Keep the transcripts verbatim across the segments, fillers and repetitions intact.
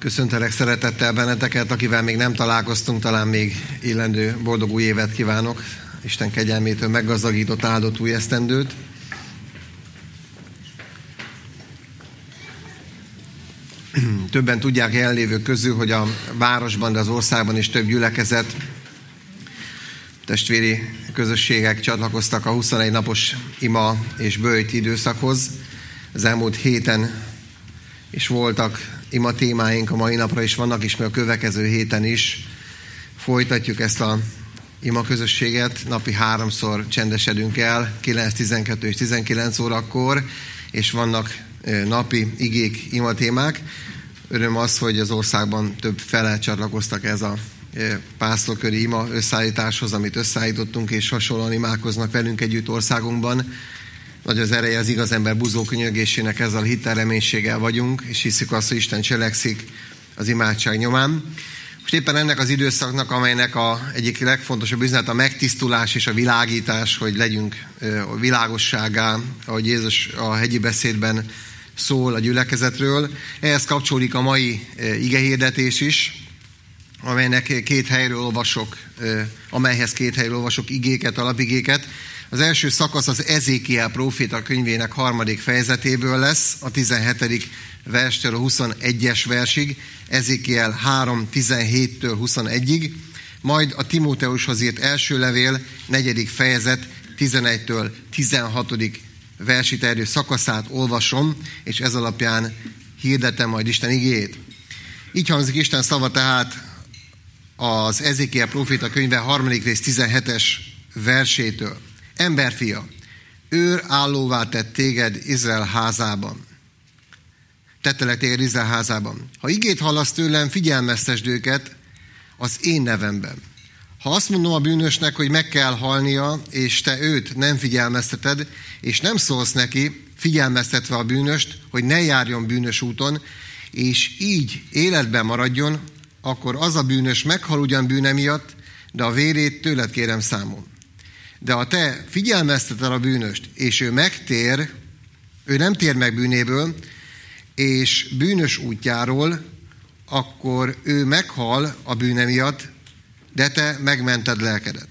Köszöntelek szeretettel benneteket, akivel még nem találkoztunk, talán még illendő boldog új évet kívánok. Isten kegyelmétől meggazdagított, áldott új esztendőt. Többen tudják jelenlévők közül, hogy a városban, de az országban is több gyülekezet, testvéri közösségek csatlakoztak a huszonegy napos ima és böjt időszakhoz. Az elmúlt héten is voltak ima témáink, a mai napra is vannak is, mert a következő héten is folytatjuk ezt a ima közösséget. Napi háromszor csendesedünk el, kilenc, tizenkettő és tizenkilenc órakor, és vannak napi igék, ima témák. Öröm az, hogy az országban több fele csatlakoztak ez a pásztorköri ima összeállításhoz, amit összeállítottunk, és hasonlóan imádkoznak velünk együtt országunkban. Nagy az ereje az igaz ember buzgó könyörgésének, ezzel a hittel, reménységgel vagyunk, és hiszük azt, hogy Isten cselekszik az imádság nyomán. Most éppen ennek az időszaknak, amelynek a egyik legfontosabb üzenet a megtisztulás és a világítás, hogy legyünk a világosságá, ahogy Jézus a hegyi beszédben szól a gyülekezetről. Ehhez kapcsolódik a mai igehirdetés is, amelynek két helyről olvasok, amelyhez két helyről olvasok igéket, alapigéket. Az első szakasz az Ezékiel próféta könyvének harmadik fejezetéből lesz, a tizenhetedik verstől a huszonegyes versig, Ezékiel három tizenhéttől huszonegyig, majd a Timóteushoz írt első levél, negyedik fejezet, tizenegytől tizenhatodik versi terjedő szakaszát olvasom, és ez alapján hirdetem majd Isten igéjét. Így hangzik Isten szava tehát az Ezékiel próféta könyve harmadik rész tizenhetes versétől. Emberfia, őr állóvá tett téged Izrael házában. Tettelek téged Izrael házában. Ha igét hallasz tőlem, figyelmeztesd őket az én nevemben. Ha azt mondom a bűnösnek, hogy meg kell halnia, és te őt nem figyelmezteted, és nem szólsz neki, figyelmeztetve a bűnöst, hogy ne járjon bűnös úton, és így életben maradjon, akkor az a bűnös meghal ugyan bűne miatt, de a vérét tőled kérem számon. De ha te figyelmezteted a bűnöst, és ő megtér, ő nem tér meg bűnéből, és bűnös útjáról, akkor ő meghal a bűne miatt, de te megmented lelkedet.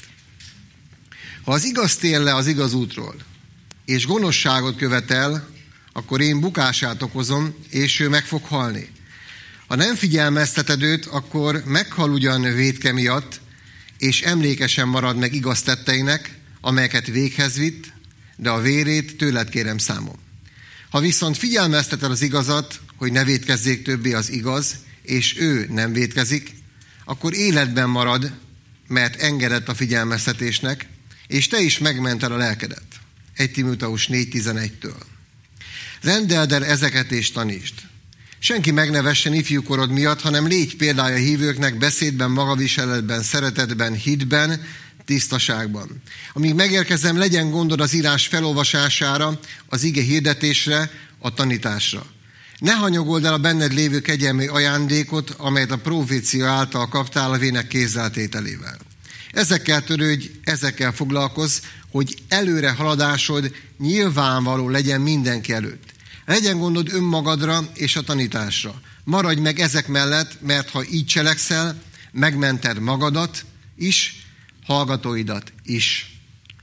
Ha az igaz tér le az igaz útról, és gonoszságot követel, akkor én bukását okozom, és ő meg fog halni. Ha nem figyelmezteted őt, akkor meghal ugyan vétke miatt, és emlékesen marad meg igaz tetteinek, amelyeket véghez vitt, de a vérét tőled kérem számon. Ha viszont figyelmezteted az igazat, hogy ne vétkezzék többé az igaz, és ő nem vétkezik, akkor életben marad, mert engedett a figyelmeztetésnek, és te is megmented a lelkedet. egy Timóteus négy tizenegytől. Rendeld el ezeket és tanítsd. Senki meg ne vessen ifjúkorod miatt, hanem légy példája hívőknek beszédben, magaviseletben, szeretetben, hitben, tisztaságban. Amíg megérkezem, legyen gondod az írás felolvasására, az ige hirdetésre, a tanításra. Ne hanyagold el a benned lévő kegyelmi ajándékot, amelyet a profécia által kaptál a vének kézzeltételével. Ezekkel törődj, ezekkel foglalkozz, hogy előre haladásod nyilvánvaló legyen mindenki előtt. Legyen gondod önmagadra és a tanításra. Maradj meg ezek mellett, mert ha így cselekszel, megmented magadat is, hallgatóidat is.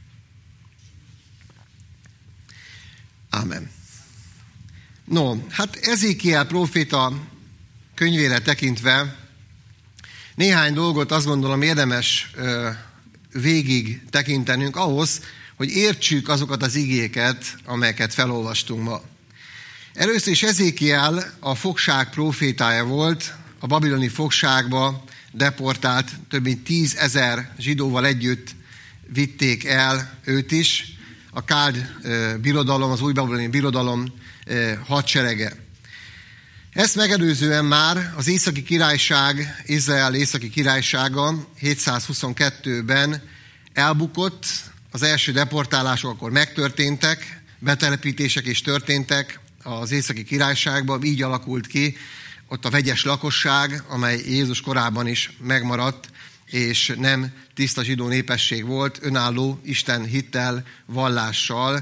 Ámen. No, hát Ezékiel próféta könyvére tekintve néhány dolgot azt gondolom érdemes ö, végig tekintenünk ahhoz, hogy értsük azokat az igéket, amelyeket felolvastunk ma. Először is Ezékiel a fogság prófétája volt, a babiloni fogságba deportált, több mint tízezer zsidóval együtt vitték el őt is, a káld birodalom, az új babiloni birodalom hadserege. Ezt megelőzően már az északi királyság, Izrael északi királysága hétszázhuszonkettőben elbukott, az első deportálások akkor megtörténtek, betelepítések is történtek az északi királyságban, így alakult ki ott a vegyes lakosság, amely Jézus korában is megmaradt, és nem tiszta zsidó népesség volt, önálló Isten hittel, vallással.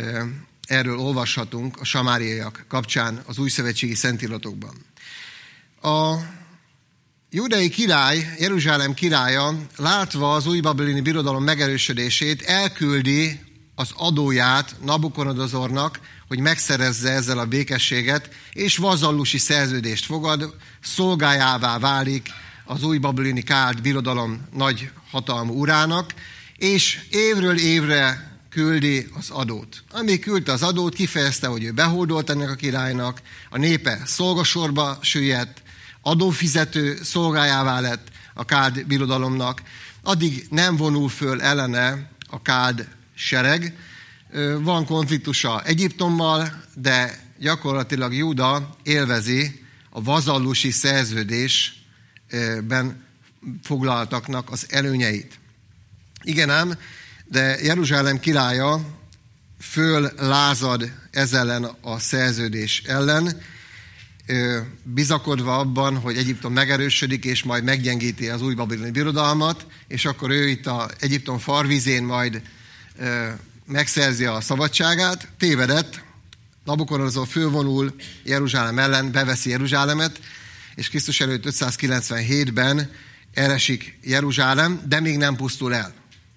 Erről olvashatunk a samáriaiak kapcsán az újszövetségi szentíratokban. A júdeai király, Jeruzsálem királya, látva az új babiloni birodalom megerősödését, elküldi az adóját Nabukodonozornak, hogy megszerezze ezzel a békességet, és vazallusi szerződést fogad, szolgájává válik az új babiloni káld birodalom nagy hatalmú urának, és évről évre küldi az adót. Amíg küldte az adót, kifejezte, hogy ő behódolt ennek a királynak, a népe szolgasorba süllyedt, adófizető szolgájává lett a káld birodalomnak, addig nem vonul föl ellene a káld sereg. Van konfliktusa Egyiptommal, de gyakorlatilag Júda élvezi a vazallusi szerződésben foglaltaknak az előnyeit. Igen ám, de Jeruzsálem királya föllázad ez ellen a szerződés ellen, bizakodva abban, hogy Egyiptom megerősödik, és majd meggyengíti az új babiloni birodalmat, és akkor ő itt az Egyiptom farvizén majd megszerzi a szabadságát. Tévedett, Nabukodonozor fölvonul Jeruzsálem ellen, beveszi Jeruzsálemet, és Krisztus előtt ötszázkilencvenhétben elesik Jeruzsálem, de még nem pusztul el.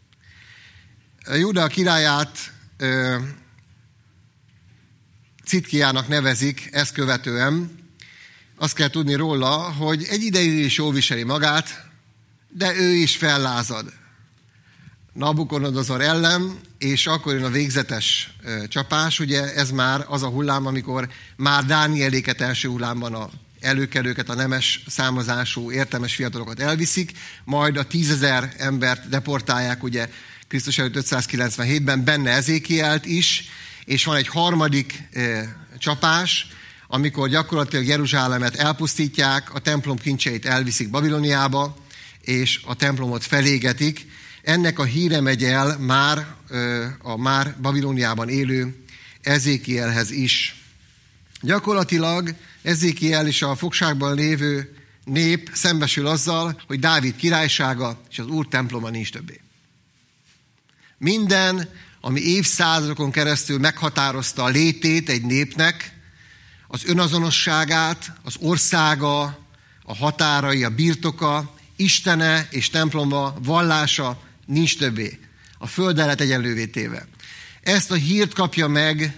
Júda királyát ö, Citkiának nevezik ezt követően. Azt kell tudni róla, hogy egy ideig is jól viseli magát, de ő is fellázad Nabukodonozor ellen, és akkor jön a végzetes ö, csapás. Ugye ez már az a hullám, amikor már Dánieléket első hullámban a előkelőket, a nemes származású értelmes fiatalokat elviszik, majd a tízezer embert deportálják, ugye Krisztus előtt ötszázkilencvenhétben, benne Ezékielt is, és van egy harmadik e, csapás, amikor gyakorlatilag Jeruzsálemet elpusztítják, a templom kincseit elviszik Babiloniába, és a templomot felégetik. Ennek a híre megy el már e, a már Babiloniában élő Ezékielhez is. Gyakorlatilag Ezékiel és a fogságban lévő nép szembesül azzal, hogy Dávid királysága és az Úr temploma nincs többé. Minden, ami évszázadokon keresztül meghatározta a létét egy népnek, az önazonosságát, az országa, a határai, a birtoka, Istene és temploma, vallása nincs többé. A földdel lett egyenlővé téve. Ezt a hírt kapja meg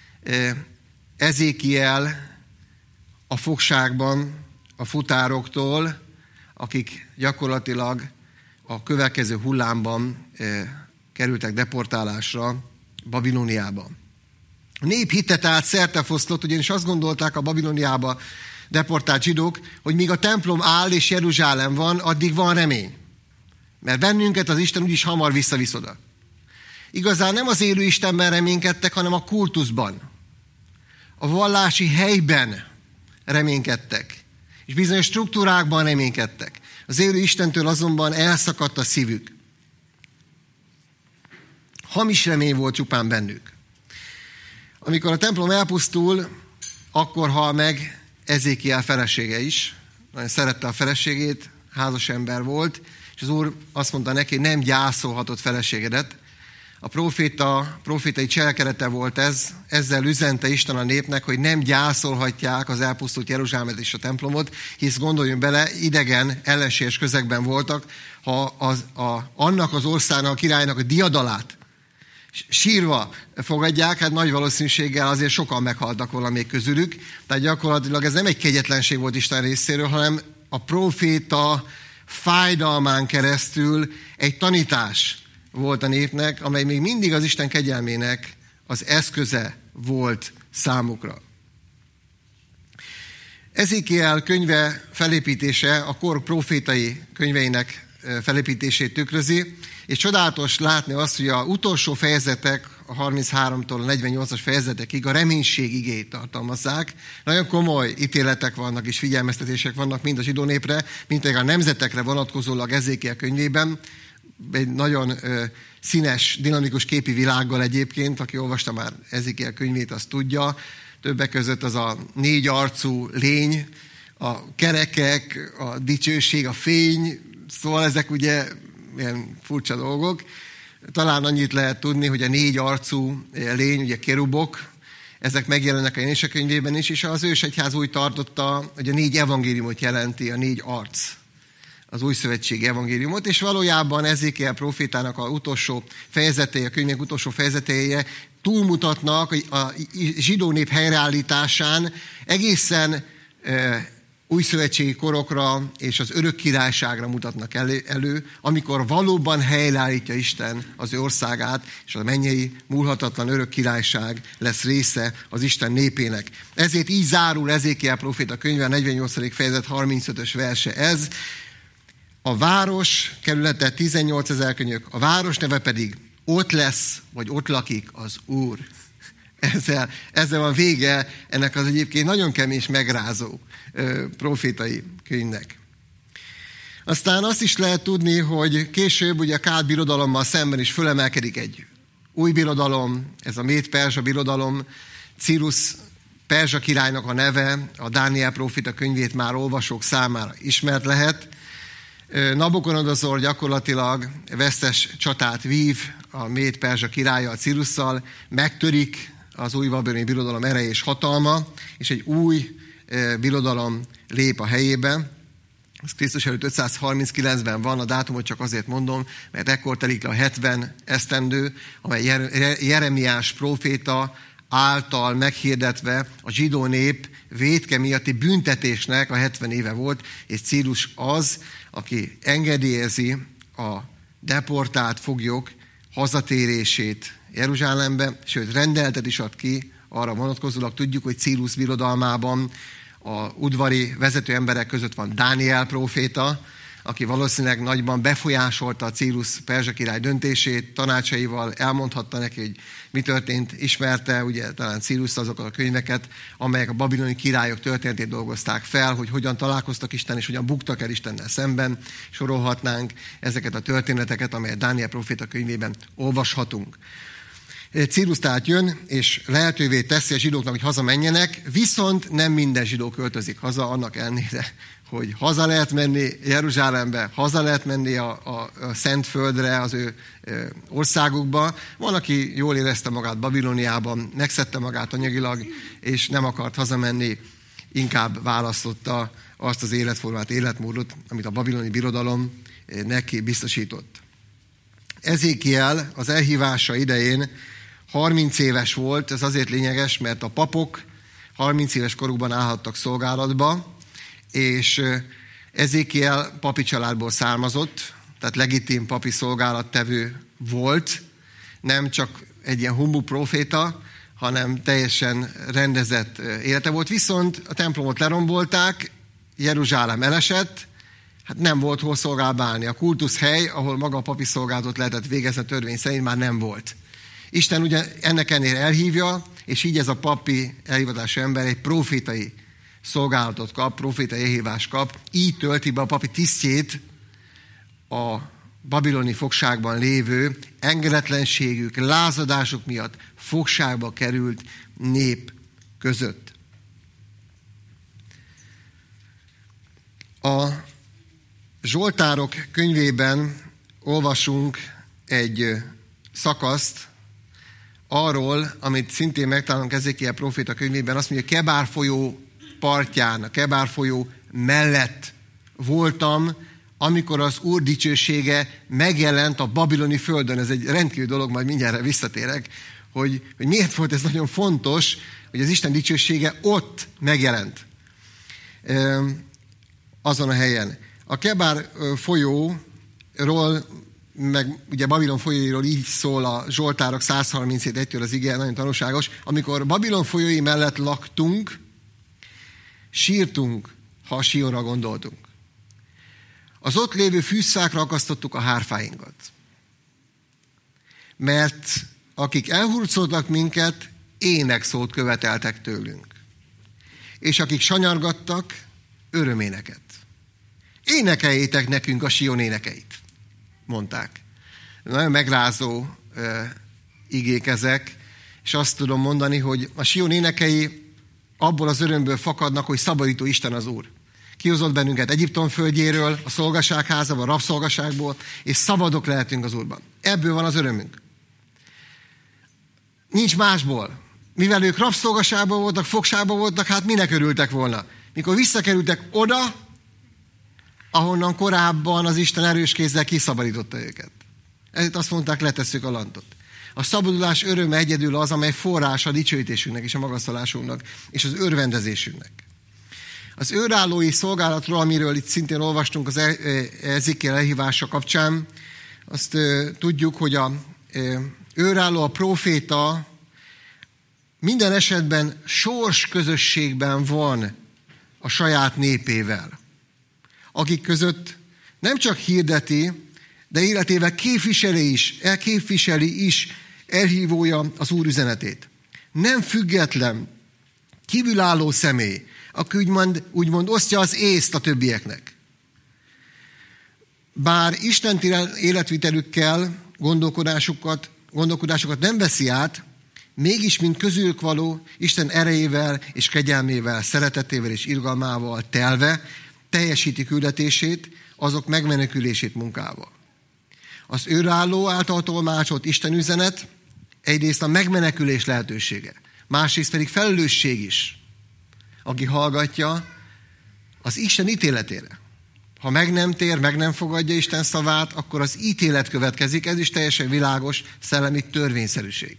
Ezékiel a fogságban a futároktól, akik gyakorlatilag a következő hullámban kerültek deportálásra Babiloniába. A nép hitte tehát szertefoszlott, ugyanis azt gondolták a Babiloniába deportált zsidók, hogy míg a templom áll és Jeruzsálem van, addig van remény. Mert bennünket az Isten úgyis hamar visszavisz oda. Igazán nem az élő Istenben reménykedtek, hanem a kultuszban, a vallási helyben reménykedtek, és bizonyos struktúrákban reménykedtek. Az élő Istentől azonban elszakadt a szívük. Hamis remény volt csupán bennük. Amikor a templom elpusztul, akkor hal meg Ezékiel felesége is. Nagyon szerette a feleségét, házas ember volt, és az Úr azt mondta neki, hogy nem gyászolhatod feleségedet. A proféta, profétai cselekedete volt ez, ezzel üzente Isten a népnek, hogy nem gyászolhatják az elpusztult Jeruzsálemet és a templomot, hisz gondoljunk bele, idegen, ellenséges közegben voltak, ha az, a, annak az országnak, a királynak a diadalát sírva fogadják, hát nagy valószínűséggel azért sokan meghaltak volna még közülük. Tehát gyakorlatilag ez nem egy kegyetlenség volt Isten részéről, hanem a proféta fájdalmán keresztül egy tanítás volt a népnek, amely még mindig az Isten kegyelmének az eszköze volt számukra. Ezékiel könyve felépítése a kor profétai könyveinek felépítését tükrözi, és csodálatos látni azt, hogy az utolsó fejezetek, a harmincháromtól a negyvennyolcas fejezetekig a reménység igéit tartalmazzák. Nagyon komoly ítéletek vannak és figyelmeztetések vannak mind a zsidó népre, mind pedig a nemzetekre vonatkozólag Ezékiel könyvében. Egy nagyon ö, színes, dinamikus képi világgal egyébként, aki olvasta már Ezékiel könyvét, azt tudja. Többek között az a négy arcú lény, a kerekek, a dicsőség, a fény, szóval ezek ugye ilyen furcsa dolgok. Talán annyit lehet tudni, hogy a négy arcú lény, ugye kerubok, ezek megjelennek a Jelenések könyvében is, és az ősegyház úgy tartotta, hogy a négy evangéliumot jelenti, a négy arc, az új szövetségi evangéliumot, és valójában Ezékiel prófétának a utolsó fejezetei, a könyvek utolsó fejezetei túlmutatnak a zsidó nép helyreállításán egészen e, új szövetségi korokra és az örök királyságra mutatnak elő, elő, amikor valóban helyreállítja Isten az ő országát, és a mennyei múlhatatlan örök királyság lesz része az Isten népének. Ezért így zárul Ezékiel próféta könyve, a negyvennyolcadik fejezet harmincötös verse ez. A város kerülete tizennyolcezer könyök, a város neve pedig ott lesz, vagy ott lakik az Úr. Ezzel, ezzel van vége ennek az egyébként nagyon kemény és megrázó ö, profétai könyvnek. Aztán azt is lehet tudni, hogy később ugye a Kád birodalommal szemben is fölemelkedik egy új birodalom, ez a Méd-Perzsa birodalom. Círus Perzsa királynak a neve, a Dániel próféta könyvét már olvasók számára ismert lehet. Nabukodonozor gyakorlatilag vesztes csatát vív a Méd-Perzsa királya, a Cirusszal, megtörik az új babiloni birodalom ereje és hatalma, és egy új birodalom lép a helyébe. Ez Krisztus előtt ötszázharminckilencben van, a dátumot csak azért mondom, mert ekkor telik le a hetven esztendő, amely Jeremiás próféta által meghirdetve a zsidó nép vétke miatti büntetésnek a hetven éve volt, és Círus az, aki engedélyezi a deportált foglyok hazatérését Jeruzsálembe, sőt rendeltet is ad ki arra vonatkozólag. Tudjuk, hogy Círus birodalmában a udvari vezető emberek között van Dániel próféta, aki valószínűleg nagyban befolyásolta a Círus perzsa király döntését, tanácsaival elmondhatta neki, hogy mi történt, ismerte, ugye talán Círus azokat a könyveket, amelyek a babiloni királyok történetét dolgozták fel, hogy hogyan találkoztak Isten, és hogyan buktak el Istennel szemben. Sorolhatnánk ezeket a történeteket, amelyet Dániel próféta könyvében olvashatunk. Círus tehát jön, és lehetővé teszi a zsidóknak, hogy hazamenjenek, viszont nem minden zsidó költözik haza, annak ellenére, hogy haza lehet menni Jeruzsálembe, haza lehet menni a, a, a Szentföldre, az ő e, országukba. Van, aki jól érezte magát Babiloniában, megszedte magát anyagilag, és nem akart hazamenni, inkább választotta azt az életformát, életmódot, amit a babiloni birodalom neki biztosított. Ezékiel az elhívása idején harminc éves volt, ez azért lényeges, mert a papok harminc éves korukban állhattak szolgálatba, és Ezékiel papi családból származott, tehát legitim papi szolgálattevő volt, nem csak egy ilyen humbug proféta, hanem teljesen rendezett élete volt. Viszont a templomot lerombolták, Jeruzsálem elesett, hát nem volt hol szolgálni. A kultuszhely, ahol maga a papi szolgálatot lehetett végezni a törvény szerint, már nem volt. Isten ugye ennek ennél elhívja, és így ez a papi elhivatású ember egy profétai szolgálatot kap, profétai elhívást kap, így tölti be a papi tisztjét a babiloni fogságban lévő engedetlenségük, lázadásuk miatt fogságba került nép között. A Zsoltárok könyvében olvasunk egy szakaszt arról, amit szintén megtalálunk Ezékiel próféta könyvében, azt mondja, Kebár folyó partján, a Kebár folyó mellett voltam, amikor az Úr dicsősége megjelent a babiloni földön. Ez egy rendkívül dolog, majd mindjárt visszatérek, hogy, hogy miért volt ez nagyon fontos, hogy az Isten dicsősége ott megjelent. Azon a helyen. A Kebár folyóról, meg ugye Babilon folyóiról így szól a Zsoltárok száz harminchét egytől az ige, nagyon tanulságos. Amikor Babilon folyói mellett laktunk, sírtunk, ha a Sionra gondoltunk. Az ott lévő fűszfákra akasztottuk a hárfáinkat. Mert akik elhurcoltak minket, énekszót követeltek tőlünk. És akik sanyargattak, öröméneket. Énekeljétek nekünk a Sion énekeit, mondták. Nagyon megrázó uh, igék ezek, és azt tudom mondani, hogy a Sion énekei abból az örömből fakadnak, hogy szabadító Isten az Úr. Kihozott bennünket Egyiptom földjéről, a szolgaságházából, a rabszolgaságból, és szabadok lehetünk az Úrban. Ebből van az örömünk. Nincs másból. mivel ők rabszolgaságban voltak, fogságban voltak, hát minek örültek volna? Mikor visszakerültek oda, ahonnan korábban az Isten erős kézzel kiszabadította őket. Ezért azt mondták, letesszük a lantot. A szabadulás öröme egyedül az, amely forrás a dicsőítésünknek és a magasztalásunknak és az örvendezésünknek. Az őrállói szolgálatról, amiről itt szintén olvastunk az Ezékiel elhívása kapcsán, azt e, tudjuk, hogy a e, őrálló, a próféta minden esetben sors közösségben van a saját népével, akik között nem csak hirdeti, de életével képviseli is, elképviseli is elhívója az Úr üzenetét. Nem független, kívülálló személy, aki úgymond, úgymond osztja az észt a többieknek. Bár Isten életvitelükkel gondolkodásukat, gondolkodásukat nem veszi át, mégis, mint közülük való, Isten erejével és kegyelmével, szeretetével és irgalmával telve teljesíti küldetését, azok megmenekülését munkával. Az őrálló által tolmácsolt Isten üzenet egyrészt a megmenekülés lehetősége, másrészt pedig felelősség is, aki hallgatja az Isten ítéletére. Ha meg nem tér, meg nem fogadja Isten szavát, akkor az ítélet következik, ez is teljesen világos szellemi törvényszerűség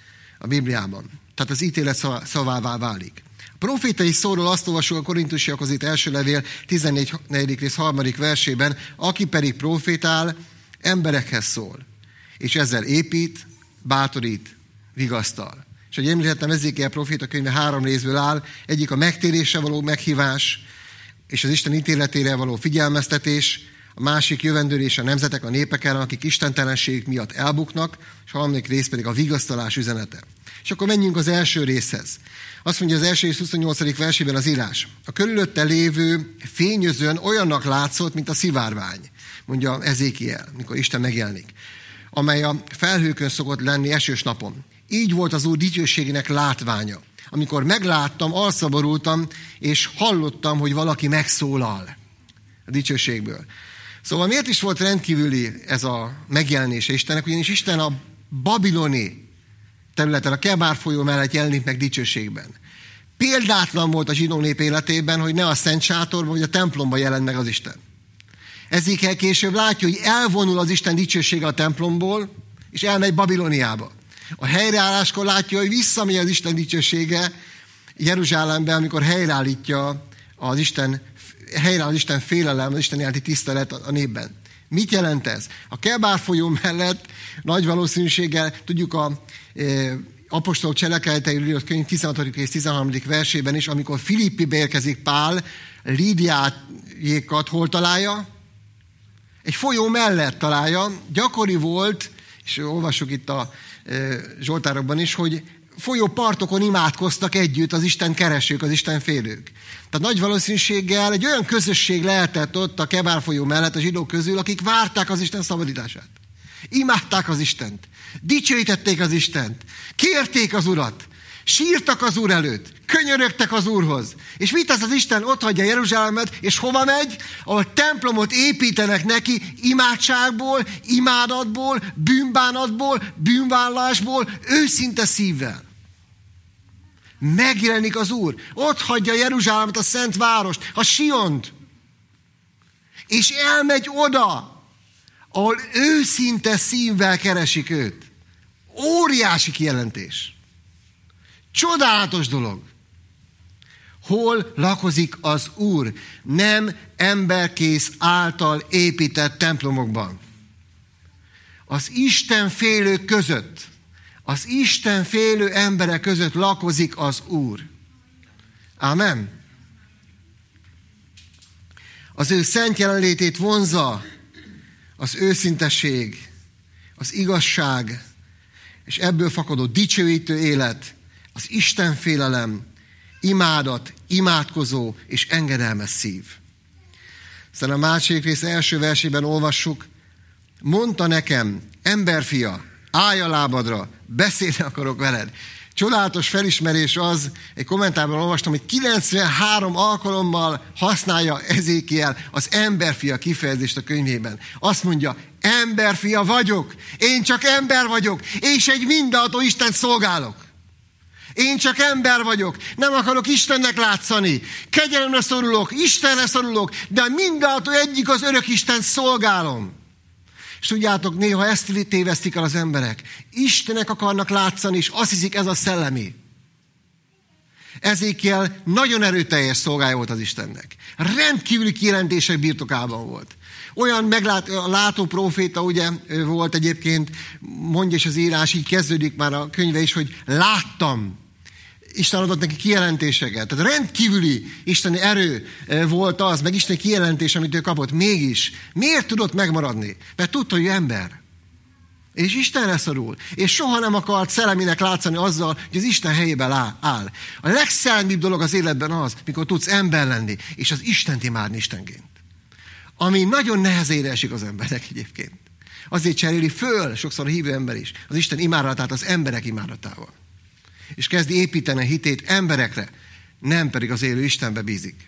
a Bibliában. Tehát az ítélet szavává válik. A profétai szóról azt olvasó a Korintusiakhoz itt első levél tizennégy rész harmadik versében, aki pedig profétál, emberekhez szól, és ezzel épít, bátorít, vigasztal. És ahogy említettem, Ezékiel proféta könyve három részből áll, egyik a megtérésre való meghívás, és az Isten ítéletére való figyelmeztetés, a másik jövendőlés a nemzetek, a népek ellen, akik istentelenségük miatt elbuknak, és a harmadik rész pedig a vigasztalás üzenete. És akkor menjünk az első részhez. Azt mondja az első rész huszonnyolcadik versében az írás. A körülötte lévő fényözőn olyannak látszott, mint a szivárvány, mondja Ezékiel, mikor Isten megjelenik, amely a felhőkön szokott lenni esős napon. Így volt az Úr dicsőségének látványa. Amikor megláttam, alszaborultam, és hallottam, hogy valaki megszólal a dicsőségből. Szóval miért is volt rendkívüli ez a megjelenése Istennek? Ugyanis Isten a babiloni területen, a Kebár folyó mellett jelenik meg dicsőségben. Példátlan volt a zsidó nép életében, hogy ne a Szent Sátorban vagy a templomban jelent meg az Isten. Ezékiel később látja, hogy elvonul az Isten dicsősége a templomból, és elmegy Babiloniába. A helyreálláskor látja, hogy visszamegy az Isten dicsősége Jeruzsálembe, amikor helyreállítja az Isten, helyreáll az Isten félelem, az Isten iránti tisztelet a népben. Mit jelent ez? A Kebár folyó mellett nagy valószínűséggel tudjuk a e, apostolok cselekedeteiről írott könyv tizenhatodik rész tizenharmadik versében is, amikor Filippibe érkezik Pál, Lídiájékat hol találja? Egy folyó mellett találja. Gyakori volt, és olvassuk itt a e, Zsoltárokban is, hogy folyópartokon imádkoztak együtt az Isten keresők, az Isten félők. Tehát nagy valószínűséggel egy olyan közösség lehetett ott a Kebár folyó mellett a zsidók közül, akik várták az Isten szabadítását. Imádták az Istent. Dicsőítették az Istent. Kérték az Urat. Sírtak az Úr előtt. Könyörögtek az Úrhoz. És mit tesz az Isten? Ott hagyja Jeruzsálemet, és hova megy? Ahol templomot építenek neki imádságból, imádatból, bűnbánatból, bűnvállásból, őszinte szívvel. Megjelenik az Úr. Ott hagyja Jeruzsálemet, a szent várost, a Siont. És elmegy oda, ahol őszinte szívvel keresik őt. Óriási kijelentés. Csodálatos dolog. Hol lakozik az Úr? Nem emberkész által épített templomokban. Az Isten félők között, az Isten félő emberek között lakozik az Úr. Ámen. Az ő szent jelenlétét vonzza az őszintesség, az igazság, és ebből fakadó dicsőítő élet, az Isten félelem, imádat, imádkozó és engedelmes szív. Aztán a második rész első versében olvassuk, mondta nekem, emberfia, állj a lábadra, beszélni akarok veled. Csodálatos felismerés az, egy kommentárban olvastam, hogy kilencvenhárom alkalommal használja Ezékiel az emberfia kifejezést a könyvében. Azt mondja, emberfia vagyok, én csak ember vagyok, és egy mindenható Istent szolgálok. Én csak ember vagyok, nem akarok Istennek látszani. Kegyelemre szorulok, Istenre szorulok, de mindentől egyik az örök Isten szolgálom. És tudjátok, néha ezt tévesztik el az emberek. Istenek akarnak látszani, és azt hiszik, ez a szellemi. Ezékiel nagyon erőteljes szolgája volt az Istennek. Rendkívüli kijelentések birtokában volt. Olyan meglátó próféta ugye volt egyébként, mondja is az írás, így kezdődik már a könyve is, hogy láttam. Isten adott neki kijelentéseket. Tehát rendkívüli isteni erő volt az, meg isteni kijelentés, amit ő kapott. Mégis, miért tudott megmaradni? Mert tudta, hogy ő ember. És Istenre szorul. És soha nem akart szelleminek látszani azzal, hogy az Isten helyében áll. A legszellemibb dolog az életben az, mikor tudsz ember lenni, és az Istent imádni Istenként. Ami nagyon nehezére esik az embernek egyébként. Azért cseréli föl sokszor a hívő ember is az Isten imádatát az emberek imádatával. És kezdi építeni a hitét emberekre, nem pedig az élő Istenbe bízik.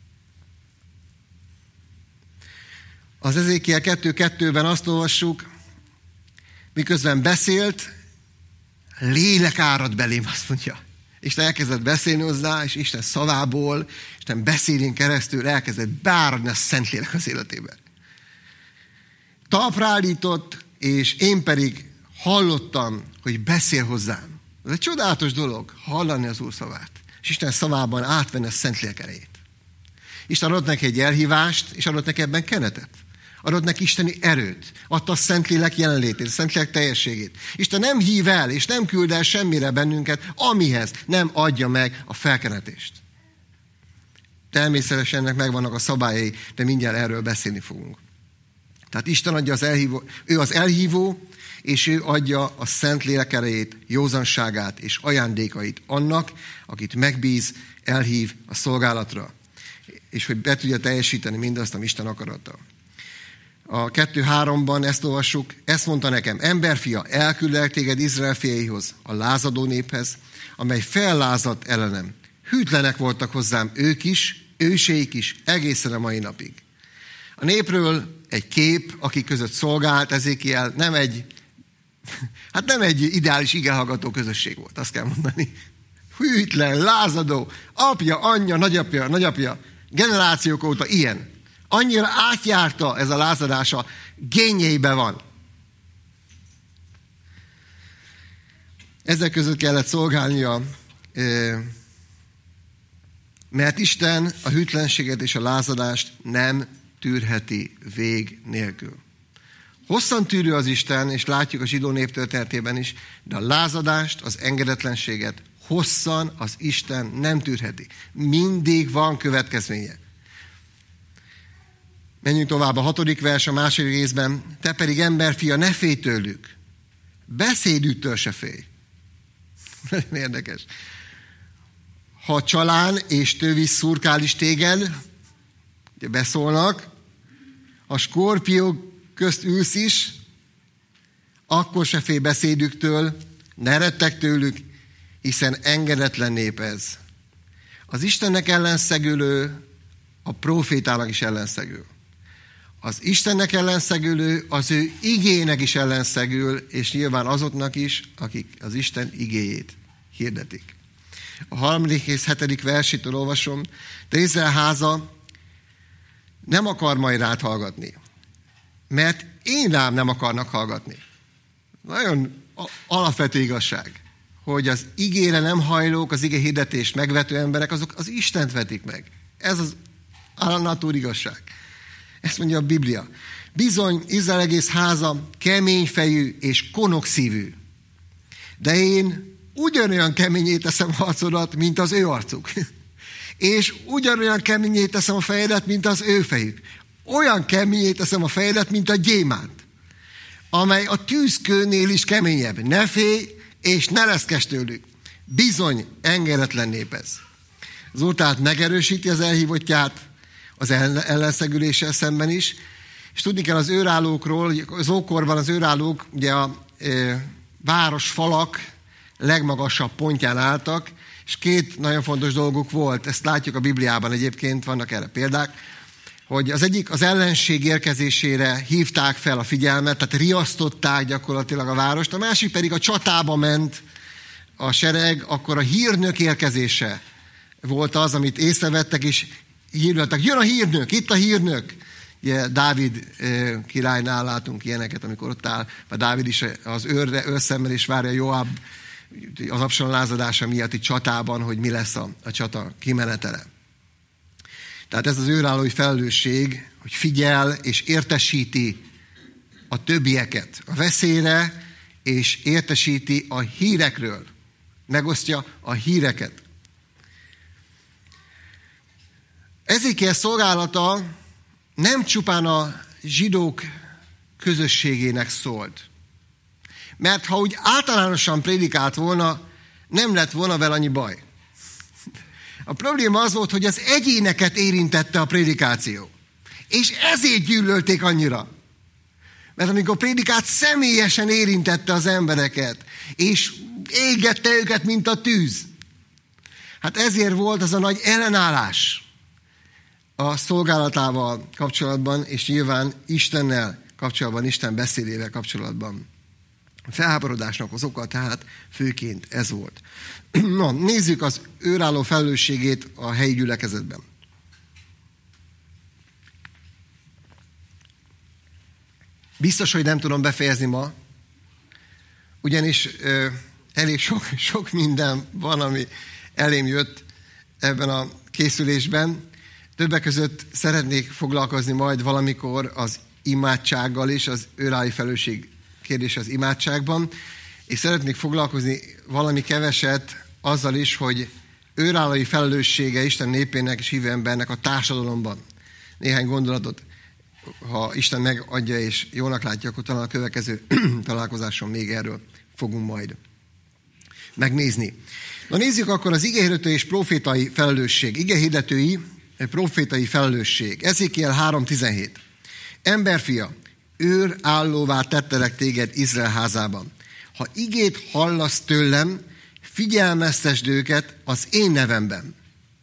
Az Ezékiel kettő kettőben azt olvassuk, miközben beszélt, lélek árad belém, azt mondja. Isten elkezdett beszélni hozzá, és Isten szavából, Isten beszélén keresztül elkezdett beáradni a Szentlélek az életében. Talpra állított, és én pedig hallottam, hogy beszél hozzám. Ez egy csodálatos dolog, hallani az Úr szavát. És Isten szavában átvenni a Szentlélek erejét. Isten adott neki egy elhívást, és adott neki ebben kenetet. Adott neki isteni erőt. Adta a Szentlélek jelenlétét, a Szentlélek teljességét. Isten nem hív el, és nem küld el semmire bennünket, amihez nem adja meg a felkenetést. Természetesen ennek megvannak a szabályai, de mindjárt erről beszélni fogunk. Tehát Isten adja az elhívó, ő az elhívó, és ő adja a Szentlélek erejét, józanságát és ajándékait annak, akit megbíz, elhív a szolgálatra, és hogy be tudja teljesíteni mindazt, ami Isten akarata. A kettő háromban ezt olvassuk, ezt mondta nekem, emberfia, elküldlek téged Izrael fiaihoz, a lázadó néphez, amely fellázadt ellenem. Hűtlenek voltak hozzám ők is, őseik is, egészen a mai napig. A népről egy kép, akik között szolgált Ezékiel, nem egy, hát nem egy ideális igehallgató közösség volt, azt kell mondani. Hűtlen, lázadó, apja, anyja, nagyapja, nagyapja, generációk óta ilyen. Annyira átjárta ez a lázadása, génjeiben van. Ezek között kellett szolgálnia, mert Isten a hűtlenséget és a lázadást nem tűrheti vég nélkül. Hosszan tűrő az Isten, és látjuk a zsidó nép történetében is, de a lázadást, az engedetlenséget hosszan az Isten nem tűrheti. Mindig van következménye. Menjünk tovább a hatodik vers, a második részben. Te pedig emberfia, ne félj tőlük. Beszédüktől se félj. Nagyon érdekes. Ha csalán és tövis szurkál is téged, ugye beszólnak, a skorpiók közt ülsz is, akkor se félj beszédüktől, ne rettegj tőlük, hiszen engedetlen nép ez. Az Istennek ellenszegülő, a prófétának is ellenszegül. Az Istennek ellenszegülő, az ő igének is ellenszegül, és nyilván azoknak is, akik az Isten igéjét hirdetik. A harmadik és hetedik versétől olvasom, de Izrael háza nem akar majd rád hallgatni, mert én rám nem akarnak hallgatni. Nagyon alapvető igazság, hogy az igére nem hajlók, az ige hirdetést megvető emberek, azok az Istent vetik meg. Ez az állandó igazság. Ezt mondja a Biblia. Bizony, Izrael egész háza keményfejű és konokszívű. De én ugyanolyan keményé teszem a arcodat, mint az ő arcuk. És ugyanolyan keményé teszem a fejedet, mint az ő fejük. Olyan keményé teszem a fejedet, mint a gyémánt, amely a tűzkőnél is keményebb. Ne félj, és ne reszkes tőlük. Bizony, engedetlen nép ez. Az Úr tehát megerősíti az elhívottját, az ellenszegüléssel szemben is. És tudni kell az őrállókról, az ókorban az őrállók ugye a e, városfalak legmagasabb pontján álltak, és két nagyon fontos dolguk volt, ezt látjuk a Bibliában egyébként, vannak erre példák, hogy az egyik az ellenség érkezésére hívták fel a figyelmet, tehát riasztották gyakorlatilag a várost, a másik pedig a csatába ment a sereg, akkor a hírnök érkezése volt az, amit észrevettek, és hírleltek, jön a hírnök, itt a hírnök. Ugye, Dávid királynál látunk ilyeneket, amikor ott áll, vagy Dávid is az őrre, őrszemmel is várja Joab az Absalom lázadása miatti csatában, hogy mi lesz a, a csata kimenetele. Tehát ez az őrállói felelősség, hogy figyel és értesíti a többieket a veszélyre, és értesíti a hírekről. Megosztja a híreket. Ezékiel szolgálata nem csupán a zsidók közösségének szólt. Mert ha úgy általánosan prédikált volna, nem lett volna vele annyi baj. A probléma az volt, hogy az egyéneket érintette a prédikáció. És ezért gyűlölték annyira. Mert amikor prédikált, személyesen érintette az embereket, és égette őket, mint a tűz. Hát ezért volt az a nagy ellenállás a szolgálatával kapcsolatban, és nyilván Istennel kapcsolatban, Isten beszédével kapcsolatban. A felháborodásnak az oka tehát főként ez volt. No, nézzük az őrálló felelősségét a helyi gyülekezetben. Biztos, hogy nem tudom befejezni ma, ugyanis ö, elég sok, sok minden van, ami elém jött ebben a készülésben. Többek között szeretnék foglalkozni majd valamikor az imádsággal is, az őrállói felelősség kérdés az imádságban, és szeretnék foglalkozni valami keveset azzal is, hogy őrállói felelőssége Isten népének és hívő embernek a társadalomban. Néhány gondolatot, ha Isten megadja és jónak látja, akkor talán a következő találkozáson még erről fogunk majd megnézni. Na nézzük akkor az igehirdetői és profétai felelősség. Igehirdetői, profétai felelősség. Ezékiel három tizenhét. Emberfia, őr állóvá tettelek téged Izrael házában. Ha igét hallasz tőlem, figyelmeztesd őket az én nevemben.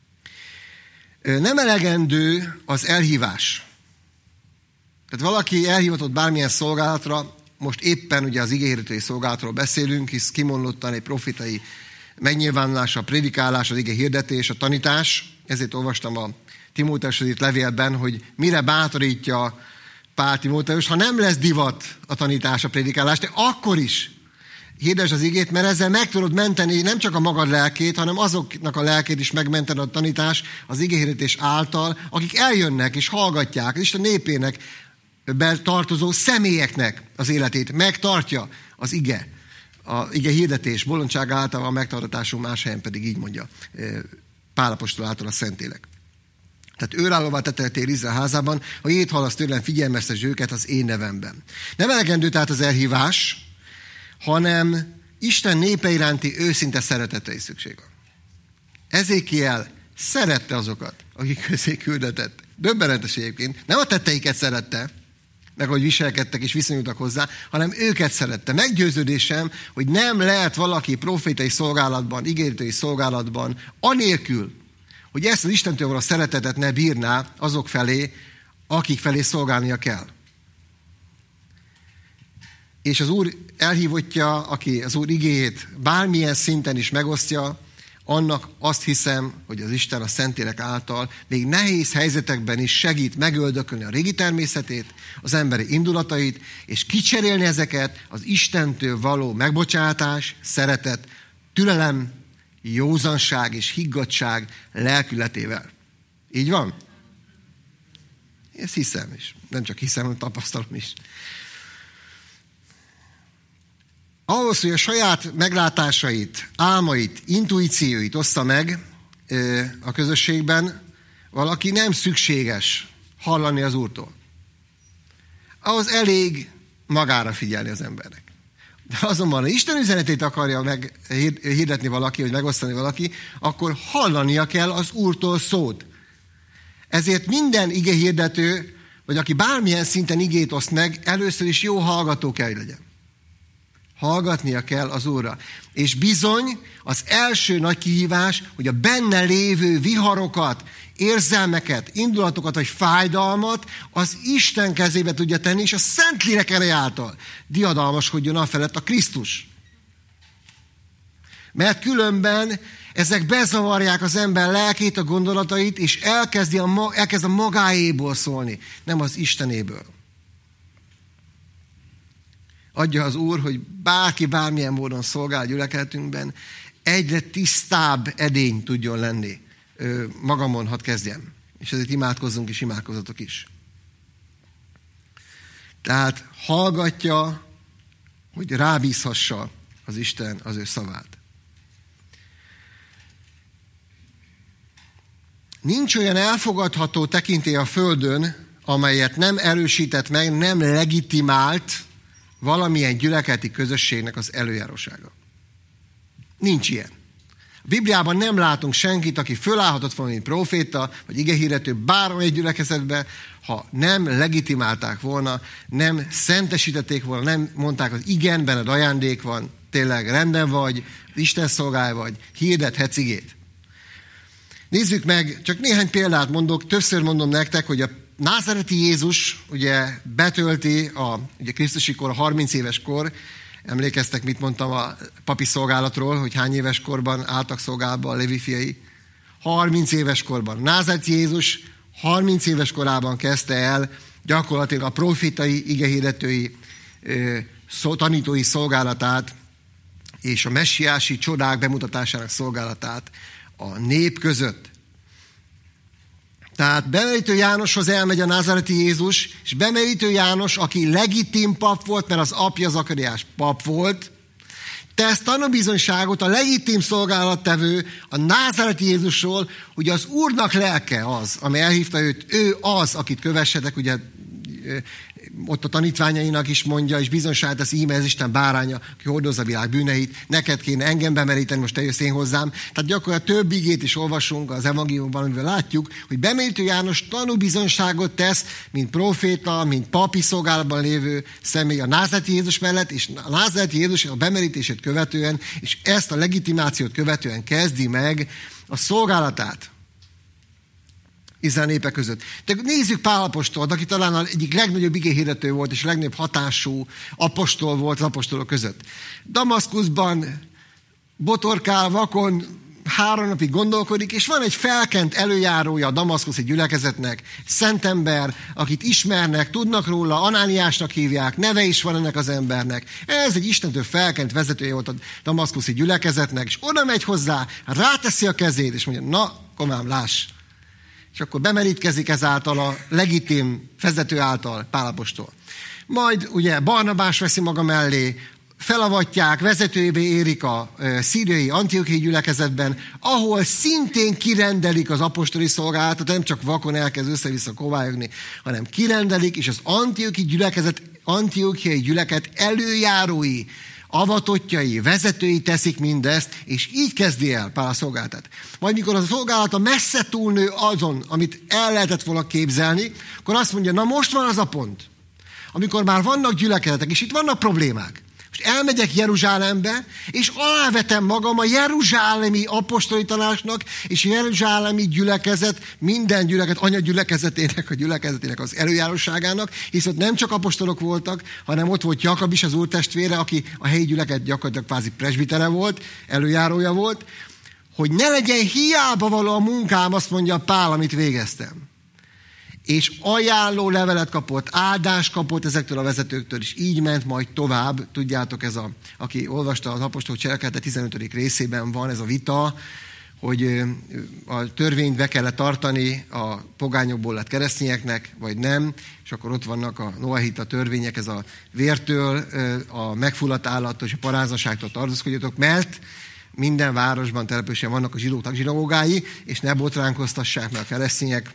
Nem elegendő az elhívás. Tehát valaki elhivatott bármilyen szolgálatra, most éppen ugye az igehirdetői szolgálatról beszélünk, hisz kimondottan egy profétai megnyilvánulás, a prédikálás, az igehirdetés, a tanítás. Ezért olvastam a Timóteushoz írt levélben, hogy mire bátorítja Pál Timóteus, ha nem lesz divat a tanítás, a prédikálás, de akkor is hirdesd az igét, mert ezzel meg tudod menteni nem csak a magad lelkét, hanem azoknak a lelkét is megmented a tanítás az igehirdetés által, akik eljönnek és hallgatják, és Isten népének tartozó személyeknek az életét megtartja az ige. A ige hirdetés bolondság által a megtartatásunk, más helyen pedig így mondja Pál apostol által a Szentlélek. Tehát őrállóvá tetteltél Izrael házában, ha ét hallasz tőlem, figyelmeztesd őket az én nevemben. Nem elegendő tehát az elhívás, hanem Isten népe iránti őszinte szeretetre is szükség van. Ezékiel szerette azokat, akik közé küldetett. Döbbenetes egyébként. Nem a tetteiket szerette, meg hogy viselkedtek és viszonyultak hozzá, hanem őket szerette. Meggyőződésem, hogy nem lehet valaki profétai szolgálatban, ígéretői szolgálatban, anélkül, hogy ezt az Istentől való szeretetet ne bírná azok felé, akik felé szolgálnia kell. És az Úr elhívottja, aki az Úr igéjét bármilyen szinten is megosztja, annak azt hiszem, hogy az Isten a Szentlélek által még nehéz helyzetekben is segít megöldökölni a régi természetét, az emberi indulatait, és kicserélni ezeket az Istentől való megbocsátás, szeretet, türelem, józanság és higgadtság lelkületével. Így van? Ezt hiszem is. Nem csak hiszem, hanem tapasztalom is. Ahhoz, hogy a saját meglátásait, álmait, intuícióit ossza meg a közösségben, valaki nem szükséges hallani az Úrtól. Ahhoz elég magára figyelni az embernek. De azonban, ha Isten üzenetét akarja meghirdetni valaki, vagy megosztani valaki, akkor hallania kell az Úrtól szót. Ezért minden igehirdető, vagy aki bármilyen szinten igét oszt meg, először is jó hallgató kell, hogy legyen. Hallgatnia kell az Úrra. És bizony az első nagy kihívás, hogy a benne lévő viharokat, érzelmeket, indulatokat vagy fájdalmat az Isten kezébe tudja tenni, és a Szentlélek ereje által diadalmaskodjon afelett a Krisztus. Mert különben ezek bezavarják az ember lelkét, a gondolatait, és elkezdi a, elkezd a magáéból szólni, nem az Istenéből. Adja az Úr, hogy bárki bármilyen módon szolgál gyülekezetünkben, egyre tisztább edény tudjon lenni. Magamon hadd kezdjem. És ezért imádkozzunk és imádkozzatok is. Tehát hallgatja, hogy rábízhassa az Isten az ő szavát. Nincs olyan elfogadható tekintély a földön, amelyet nem erősített meg, nem legitimált valamilyen gyülekezeti közösségnek az előjárósága. Nincs ilyen. A Bibliában nem látunk senkit, aki fölállhatott volna, mint proféta, vagy igehirdető bármely gyülekezetbe, ha nem legitimálták volna, nem szentesítették volna, nem mondták, hogy igen, benned ajándék van, tényleg rendben vagy, Isten szolgálj vagy, hirdethetsz igét. Nézzük meg, csak néhány példát mondok, többször mondom nektek, hogy a názáreti Jézus ugye betölti a ugye Krisztusi kor, a harminc éves kor. Emlékeztek, mit mondtam a papi szolgálatról, hogy hány éves korban álltak szolgálatba a Lévi fiai? harminc éves korban. Názáreti Jézus harminc éves korában kezdte el gyakorlatilag a profétai, igehirdetői, tanítói szolgálatát és a messiási csodák bemutatásának szolgálatát a nép között. Tehát bemerítő Jánoshoz elmegy a názáreti Jézus, és bemerítő János, aki legitim pap volt, mert az apja Zakariás pap volt, tesz tanúbizonyságot a legitim szolgálattevő a názáreti Jézusról, hogy az Úrnak lelke az, ami elhívta őt, ő az, akit kövessetek, ugye ott a tanítványainak is mondja, és bizonságot tesz, íme ez Isten báránya, aki hordozza a világ bűneit, neked kéne engem bemeríteni, most te jössz én hozzám. Tehát gyakorlatilag több igét is olvasunk az evangéliumban, amivel látjuk, hogy bemerítő János tanúbizonyságot tesz, mint proféta, mint papi szolgálatban lévő személy a názáreti Jézus mellett, és a názáreti Jézus a bemerítését követően, és ezt a legitimációt követően kezdi meg a szolgálatát Izrael népe között. De nézzük Pál apostolt, aki talán az egyik legnagyobb igéhirdető volt, és legnagyobb hatású apostol volt az apostolok között. Damaszkuszban botorkál, vakon, három napig gondolkodik, és van egy felkent előjárója a damaszkuszi gyülekezetnek, szentember, akit ismernek, tudnak róla, Anániásnak hívják, neve is van ennek az embernek. Ez egy Istentől felkent vezetője volt a damaszkuszi gyülekezetnek, és oda megy hozzá, ráteszi a kezét, és mondja, na, komám, láss. És akkor bemerítkezik ezáltal a legitim vezető által, Pál apostol. Majd ugye Barnabás veszi maga mellé, felavatják, vezetőjébe érik a szíriai Antiochiai gyülekezetben, ahol szintén kirendelik az apostoli szolgálatot, nem csak vakon elkezd össze-vissza kovályogni, hanem kirendelik, és az Antiochiai gyülekezet, Antiochiai gyülekezet előjárói, avatottjai, vezetői teszik mindezt, és így kezdi el Pál a szolgálatát. Majd mikor a szolgálata messze túlnő azon, amit el lehetett volna képzelni, akkor azt mondja, na most van az a pont, amikor már vannak gyülekezetek, és itt vannak problémák. Most elmegyek Jeruzsálembe, és alávetem magam a jeruzsálemi apostoli tanácsnak, és a jeruzsálemi gyülekezet, minden gyülekezet, anyagyülekezetének, a gyülekezetének az előjáróságának, hisz ott nem csak apostolok voltak, hanem ott volt Jakab is, az úr testvére, aki a helyi gyülekezet gyakorlatilag kvázi presbitere volt, előjárója volt, hogy ne legyen hiába való a munkám, azt mondja Pál, amit végeztem. És ajánló levelet kapott, áldást kapott ezektől a vezetőktől, és így ment majd tovább. Tudjátok, ez a, aki olvasta az apostolok cselekedete tizenötödik részében van ez a vita, hogy a törvényt be kellett tartani a pogányokból lett keresztényeknek, vagy nem, és akkor ott vannak a noahita törvények, ez a vértől, a megfulladt állattól és a paráznaságtól tartózkodjatok, mert minden városban, településen vannak a zsidóknak zsinagógái, és ne botránkoztassák meg a keresztények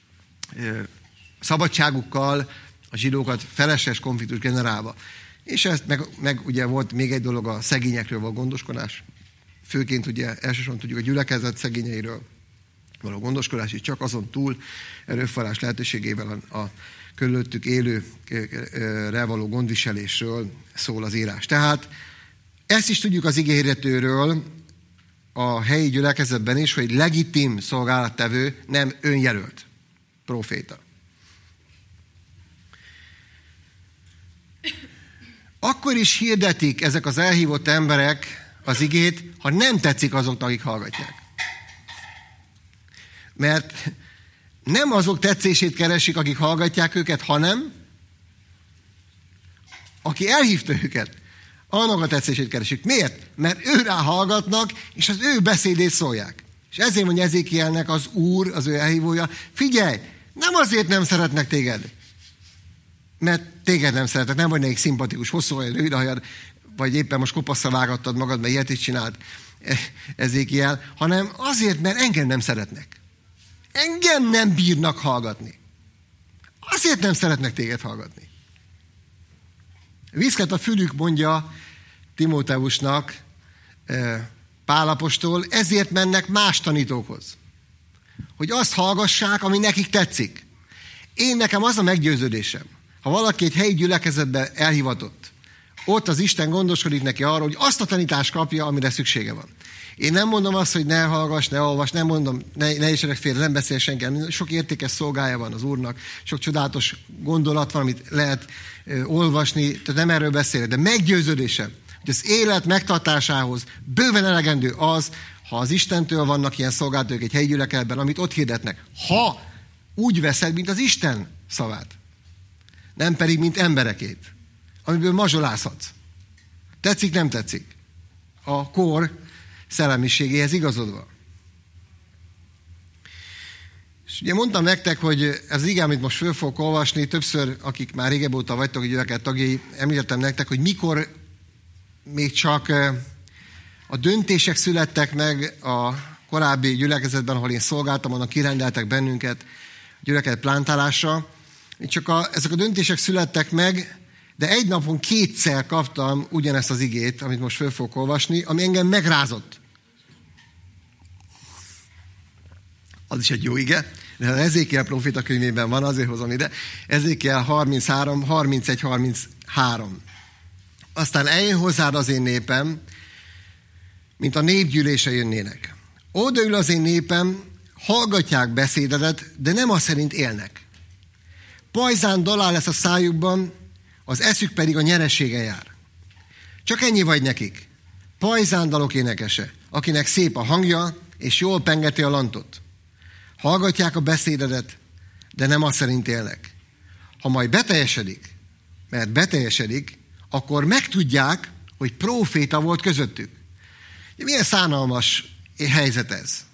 szabadságukkal a zsidókat felesleges konfliktus generálva. És ez meg, meg ugye volt még egy dolog, a szegényekről való gondoskodás. Főként ugye elsősorban tudjuk a gyülekezet szegényeiről való gondoskodás, és csak azon túl erőforrás lehetőségével a, a körülöttük élőre való gondviselésről szól az írás. Tehát ezt is tudjuk az igéhirdetőről a helyi gyülekezetben is, hogy legitim szolgálattevő, nem önjelölt proféta. Akkor is hirdetik ezek az elhívott emberek az igét, ha nem tetszik azoknak, akik hallgatják. Mert nem azok tetszését keresik, akik hallgatják őket, hanem aki elhívta őket, annak a tetszését keresik. Miért? Mert őrá hallgatnak, és az ő beszédét szólják. És ezért mondja Ezékielnek az Úr, az ő elhívója, figyelj, nem azért nem szeretnek téged, mert téged nem szeretnek, nem vagy nekik szimpatikus, hosszú hajad, rövid hajad, vagy éppen most kopaszra vágattad magad, mert ilyet is csinált Ezékiel, hanem azért, mert engem nem szeretnek. Engem nem bírnak hallgatni. Azért nem szeretnek téged hallgatni. Viszket a fülük, mondja Timóteusnak Pál apostol, ezért mennek más tanítókhoz. Hogy azt hallgassák, ami nekik tetszik. Én nekem az a meggyőződésem, ha valaki egy helyi gyülekezetbe elhivatott, ott az Isten gondoskodik neki arról, hogy azt a tanítást kapja, amire szüksége van. Én nem mondom azt, hogy ne hallgass, ne olvas, nem mondom, ne, ne ismerek félre, nem beszél senki. Sok értékes szolgája van az Úrnak, sok csodálatos gondolat van, amit lehet ö, olvasni, tehát nem erről beszélek, de meggyőződésem, hogy az élet megtartásához bőven elegendő az, ha az Istentől vannak ilyen szolgálatok egy helyi gyülekezetben, amit ott hirdetnek. Ha úgy veszed, mint az Isten szavát, nem pedig, mint emberekét, amiből mazsolázhatsz. Tetszik, nem tetszik. A kor szellemiségéhez igazodva. És ugye mondtam nektek, hogy ez az ige, amit most föl fogok olvasni, többször, akik már régebb óta vagytok a gyülekezet tagjai, említettem nektek, hogy mikor még csak a döntések születtek meg a korábbi gyülekezetben, ahol én szolgáltam, annak kirendeltek bennünket a gyülekezet plántálásra. Csak a, ezek a döntések születtek meg, de egy napon kétszer kaptam ugyanezt az igét, amit most föl fogok olvasni, ami engem megrázott. Az is egy jó ige, de az Ezékiel próféta könyvében van, azért hozom ide. Ezékiel harminchárom, harmincegy, harminchárom. Aztán eljön hozzád az én népem, mint a népgyűlése jönnének. Odaül az én népem, hallgatják beszédedet, de nem az szerint élnek. Pajzán dalál lesz a szájukban, az eszük pedig a nyereségen jár. Csak ennyi vagy nekik. Pajzán dalok énekese, akinek szép a hangja, és jól pengeti a lantot. Hallgatják a beszédedet, de nem azt szerint élnek. Ha majd beteljesedik, mert beteljesedik, akkor megtudják, hogy próféta volt közöttük. Milyen szánalmas helyzet ez.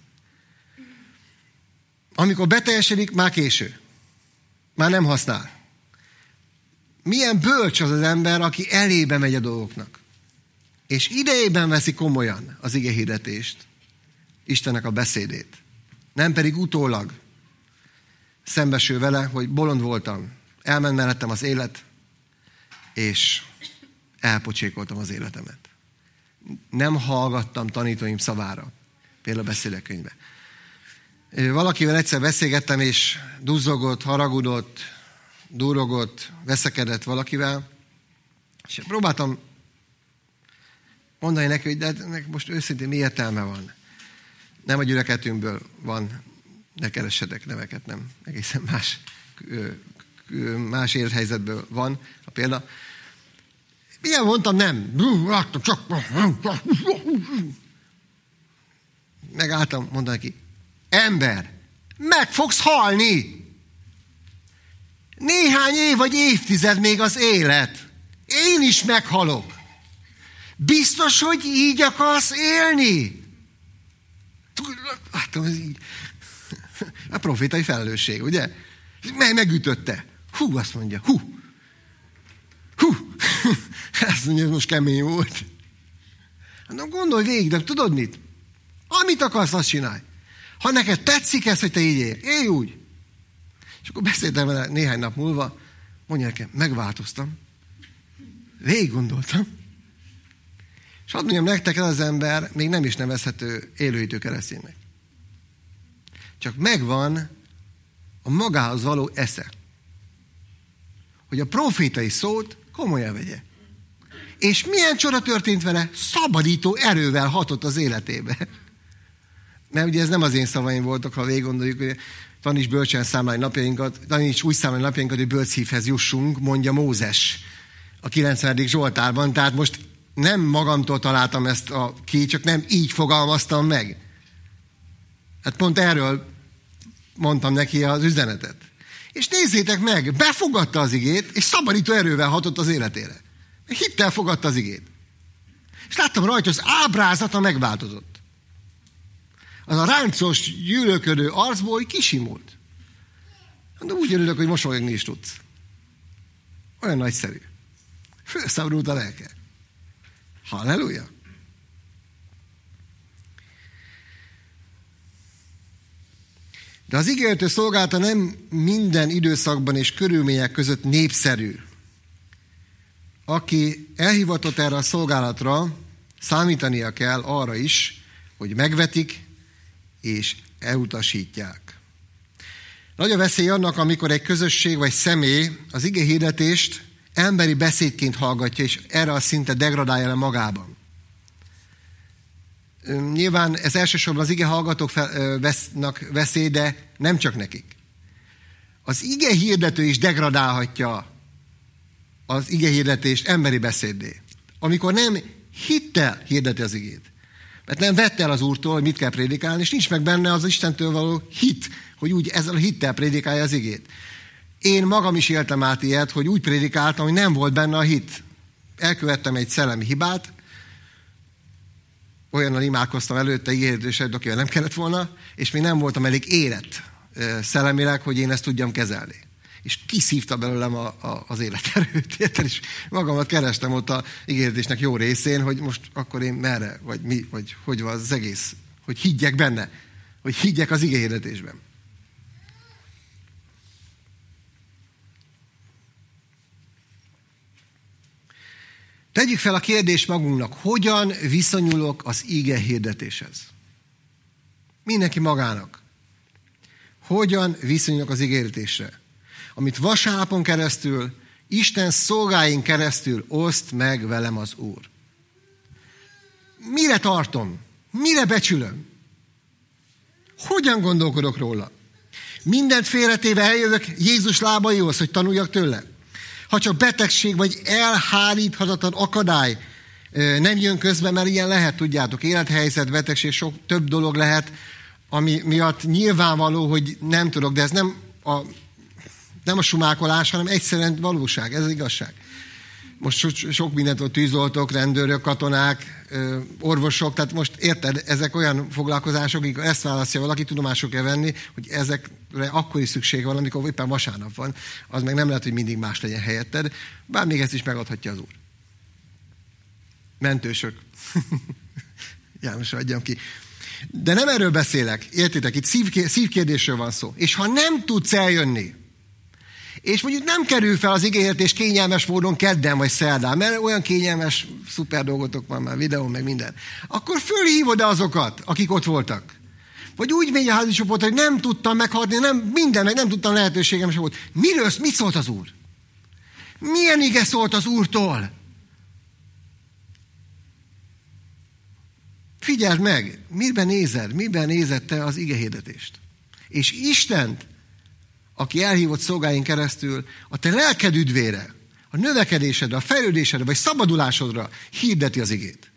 Amikor beteljesedik, már késő. Már nem használ. Milyen bölcs az az ember, aki elébe megy a dolgoknak. És idejében veszi komolyan az igehirdetést, Istennek a beszédét. Nem pedig utólag szembesül vele, hogy bolond voltam. Elment mellettem az élet, és elpocsékoltam az életemet. Nem hallgattam tanítóim szavára. Például a beszédekönyvbe. Valakivel egyszer beszélgettem, és duzzogott, haragudott, durrogott, veszekedett valakivel, és próbáltam mondani neki, hogy de ennek most őszintén mi értelme van. Nem a gyülekezetünkből van, ne keressetek neveket, nem. Egészen más, más élethelyzetből van a példa. Milyen mondtam, nem. Láttam, csak... Megálltam, mondta neki, ember, meg fogsz halni! Néhány év vagy évtized még az élet. Én is meghalok. Biztos, hogy így akarsz élni? Láttam, ez így. A profétai felelősség, ugye? Meg megütötte. Hú, azt mondja, hú. Hú. Azt mondja, most kemény volt. Na gondolj végig, de tudod mit? Amit akarsz, azt csinálj. Ha neked tetszik ez, hogy te így élj, élj úgy. És akkor beszéltem vele néhány nap múlva, mondja nekem, megváltoztam. Végig gondoltam. És hadd mondjam nektek, ez az ember még nem is nevezhető élőhitű kereszténynek. Csak megvan a magához való esze. Hogy a profétai szót komolyan vegye. És milyen csoda történt vele? Szabadító erővel hatott az életébe. Mert ugye ez nem az én szavaim voltak, ha végig gondoljuk, hogy taníts bölcsen számlálni napjainkat, taníts úgy számlálni napjainkat, hogy bölcs szívhez jussunk, mondja Mózes a kilencvenedik Zsoltárban. Tehát most nem magamtól találtam ezt a ki, csak nem így fogalmaztam meg. Hát pont erről mondtam neki az üzenetet. És nézzétek meg, befogadta az igét, és szabadító erővel hatott az életére. Hittel fogadta az igét. És láttam rajta, az ábrázata megváltozott. Az a ráncos, gyűlölködő arcból kisimult. De úgy örülök, hogy mosolyogni is tudsz. Olyan nagyszerű. Fölszabadult a lelke. Halleluja! De az ígérető szolgálata nem minden időszakban és körülmények között népszerű. Aki elhivatott erre a szolgálatra, számítania kell arra is, hogy megvetik és elutasítják. Nagy a veszély annak, amikor egy közösség vagy személy az igehirdetést emberi beszédként hallgatja, és erre a szintet degradálja le magában. Nyilván ez elsősorban az ige hallgatóknak veszély, de nem csak nekik. Az ige hirdető is degradálhatja az ige hirdetést emberi beszéddé. Amikor nem hittel hirdeti az igét. Mert nem vette el az Úrtól, hogy mit kell prédikálni, és nincs meg benne az Istentől való hit, hogy úgy ezzel a hittel prédikálja az igét. Én magam is éltem át ilyet, hogy úgy prédikáltam, hogy nem volt benne a hit. Elkövettem egy szellemi hibát, olyannal imádkoztam előtte, ígéretősebb, akivel nem kellett volna, és még nem voltam elég érett szellemileg, hogy én ezt tudjam kezelni. És kiszívta belőlem a, a, az életerőt, és magamat kerestem ott a ígéretésnek jó részén, hogy most akkor én merre, vagy mi, vagy hogy van az egész, hogy higgyek benne, hogy higgyek az igéhirdetésben. Tegyük fel a kérdést magunknak, hogyan viszonyulok az ige hirdetéshez? Mindenki magának. Hogyan viszonyulok az ige hirdetésre? Amit vasárnapon keresztül, Isten szolgáin keresztül oszt meg velem az Úr. Mire tartom? Mire becsülöm? Hogyan gondolkodok róla? Mindent félretéve eljövök Jézus lábaihoz, hogy tanuljak tőle? Ha csak betegség vagy elháríthatatlan akadály nem jön közben, mert ilyen lehet, tudjátok, élethelyzet, betegség, sok több dolog lehet, ami miatt nyilvánvaló, hogy nem tudok, de ez nem a, nem a sumákolás, hanem egyszerűen valóság, ez az igazság. Most so, sok mindent volt, tűzoltók, rendőrök, katonák, orvosok, tehát most érted, ezek olyan foglalkozások, amikor ezt választja valaki, tudomásul kell venni, hogy ezekre akkor is szükség van, amikor éppen vasárnap van, az meg nem lehet, hogy mindig más legyen helyetted, bár még ezt is megadhatja az Úr. Mentősök. János, adjam ki. De nem erről beszélek, értitek, itt szívkérdésről van szó. És ha nem tudsz eljönni, és mondjuk nem kerül fel az igéhirdés kényelmes módon kedden vagy szerdán, mert olyan kényelmes, szuper dolgotok van már, videón, meg minden. Akkor fölhívod azokat, akik ott voltak. Vagy úgy megy a házi csoport, hogy nem tudtam meghatni, nem, minden, meg nem tudtam, lehetőségem sem volt. Miről, mit szólt az Úr? Milyen ige szólt az Úrtól? Figyeld meg, miben nézed, miben nézed te az igehirdetést? És Istent, aki elhívott szolgáin keresztül, a te lelked üdvére, a növekedésedre, a fejlődésedre, vagy szabadulásodra hirdeti az igét.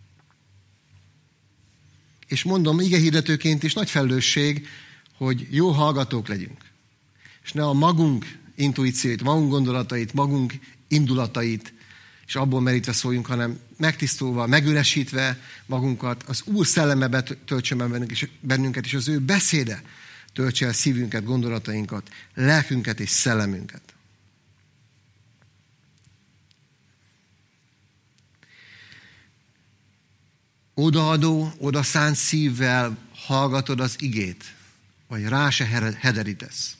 És mondom, igehirdetőként is nagy felelősség, hogy jó hallgatók legyünk. És ne a magunk intuícióit, magunk gondolatait, magunk indulatait, és abból merítve szóljunk, hanem megtisztulva, megüresítve magunkat, az Úr szelleme betöltsön bennünket, és az ő beszéde töltse el szívünket, gondolatainkat, lelkünket és szellemünket. Odaadó, odaszánt szívvel hallgatod az igét, vagy rá se hederítesz.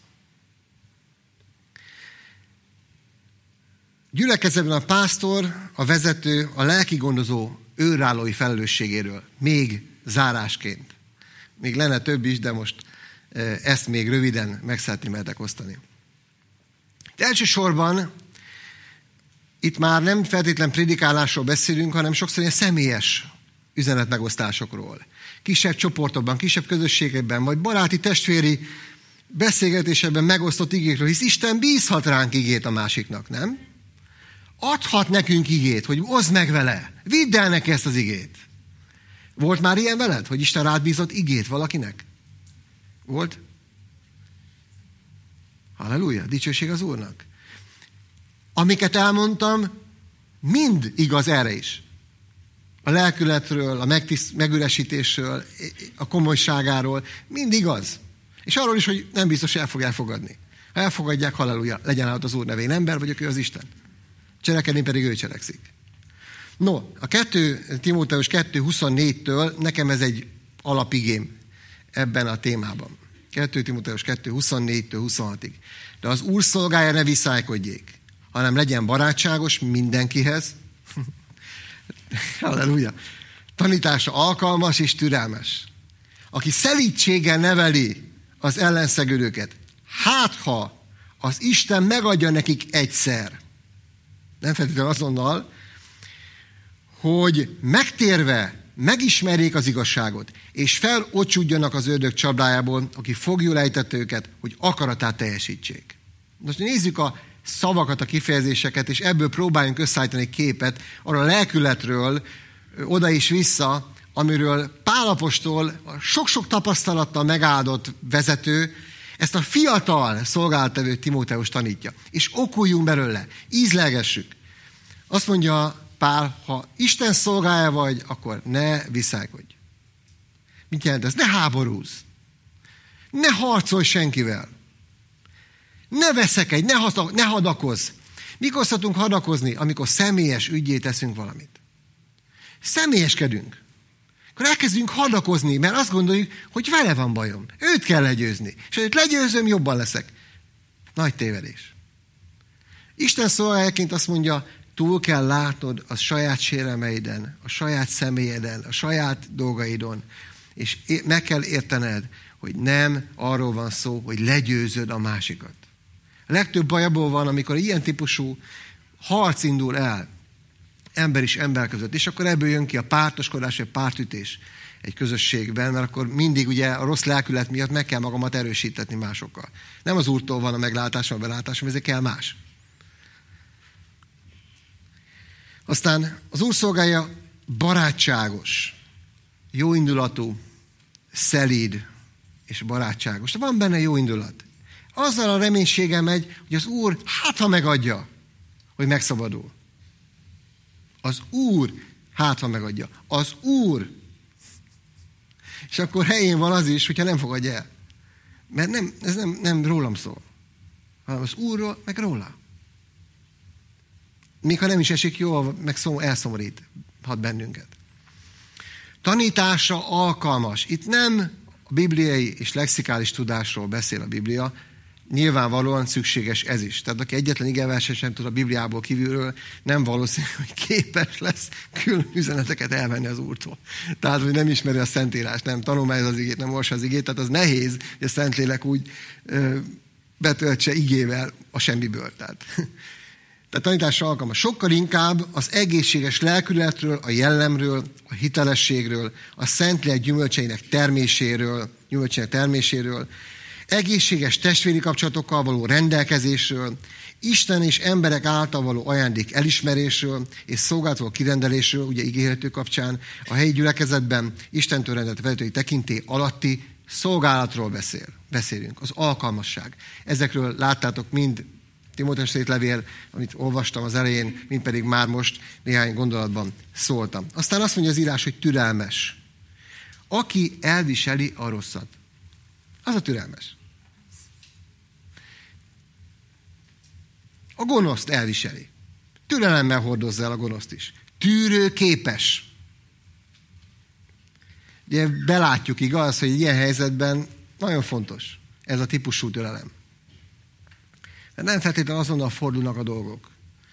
Gyülekezetben a pásztor, a vezető, a lelki gondozó őrállói felelősségéről, még zárásként. Még lenne több is, de most ezt még röviden meg szeretném veletek osztani. De elsősorban itt már nem feltétlen prédikálásról beszélünk, hanem sokszor ilyen személyes üzenetmegosztásokról. Kisebb csoportokban, kisebb közösségekben, vagy baráti, testvéri beszélgetésekben megosztott igékről, hisz Isten bízhat ránk igét a másiknak, nem? adhat nekünk igét, hogy oszd meg vele, vidd el neki ezt az igét. Volt már ilyen veled, hogy Isten rád bízott igét valakinek? Volt? Halleluja, dicsőség az Úrnak. Amiket elmondtam, mind igaz erre is. A lelkületről, a megtiszt, megüresítésről, a komolyságáról, mind igaz. És arról is, hogy nem biztos, hogy el fogják fogadni. Ha elfogadják, halleluja, legyen állat az Úr nevén. Ember vagyok, ő az Isten. Cselekedni pedig ő cselekszik. No, a kettő Timóteus kettő huszonnégytől nekem ez egy alapigém ebben a témában. kettő Timóteus kettő huszonnégytől huszonhatig. De az Úr szolgája ne viszálykodjék, hanem legyen barátságos mindenkihez. Halleluja. Tanítása alkalmas és türelmes. Aki szelídséggel neveli az ellenszegődőket, hát ha az Isten megadja nekik egyszer, nem feltétlenül azonnal, hogy megtérve megismerjék az igazságot, és felocsudjanak az ördög csapdájából, aki foglyul ejtette őket, hogy akaratát teljesítsék. Most nézzük a szavakat, a kifejezéseket, és ebből próbáljunk összeállítani egy képet arra a lelkületről, oda is vissza, amiről Pál apostol, sok-sok tapasztalattal megáldott vezető, ezt a fiatal szolgáltevő Timóteus tanítja. És okuljunk belőle, ízlelgessük. Azt mondja Pál, ha Isten szolgája vagy, akkor ne viszálykodj. Mit jelent ez? Ne háborúzz. Ne harcolj senkivel. Ne veszekedj, ne, hadak, ne hadakozz. Mikor szoktunk hadakozni? Amikor személyes ügyé teszünk valamit. Személyeskedünk. Akkor elkezdünk hadakozni, mert azt gondoljuk, hogy vele van bajom. Őt kell legyőzni. És ha őt legyőzöm, jobban leszek. Nagy tévedés. Isten szolgájaként azt mondja, túl kell látnod a saját sérelmeiden, a saját személyeden, a saját dolgaidon, és meg kell értened, hogy nem arról van szó, hogy legyőzöd a másikat. A legtöbb baj abból van, amikor ilyen típusú harc indul el ember és ember között, és akkor ebből jön ki a pártoskodás, a pártütés egy közösségben, mert akkor mindig ugye a rossz lelkület miatt meg kell magamat erősítetni másokkal. Nem az Úrtól van a meglátásom, a belátásom, ezek kell más. Aztán az Úr szolgája barátságos, jóindulatú, szelíd és barátságos. De van benne jó indulat. Azzal a reménységgel megy, hogy az Úr hát ha megadja, hogy megszabadul. Az Úr hát ha megadja. Az Úr. És akkor helyén van az is, hogyha nem fogadja el. Mert nem, ez nem, nem rólam szól, hanem az Úrról, meg róla. Még ha nem is esik jól, meg szó, elszomorít hat bennünket. Tanítása alkalmas. Itt nem a bibliai és lexikális tudásról beszél a Biblia, nyilvánvalóan szükséges ez is. Tehát aki egyetlen igeverset sem tud a Bibliából kívülről, nem valószínű, hogy képes lesz külön üzeneteket elvenni az Úrtól. Tehát, hogy nem ismeri a Szentírást, nem tanulmányozza az igét, nem olvassa az igét, tehát az nehéz, hogy a Szentlélek úgy ö, betöltse igével a semmiből. Tehát, tehát tanításra alkalmas. Sokkal inkább az egészséges lelkületről, a jellemről, a hitelességről, a Szentlélek gyümölcseinek terméséről, gyümölcseinek terméséről, egészséges testvéri kapcsolatokkal való rendelkezésről, Isten és emberek által való ajándék elismerésről és szolgálatról kirendelésről, ugye ígérhető kapcsán, a helyi gyülekezetben Istentől rendelt vezetői tekintély alatti szolgálatról beszél. Beszélünk. Az alkalmasság. Ezekről láttátok mind Timóteus levél, amit olvastam az elején, mind pedig már most néhány gondolatban szóltam. Aztán azt mondja az írás, hogy türelmes. Aki elviseli a rosszat, az a türelmes. A gonoszt elviseli. Türelemmel hordozza el a gonoszt is. Tűrőképes. Ugye belátjuk, igaz, hogy ilyen helyzetben nagyon fontos ez a típusú türelem. Mert nem feltétlenül azonnal fordulnak a dolgok.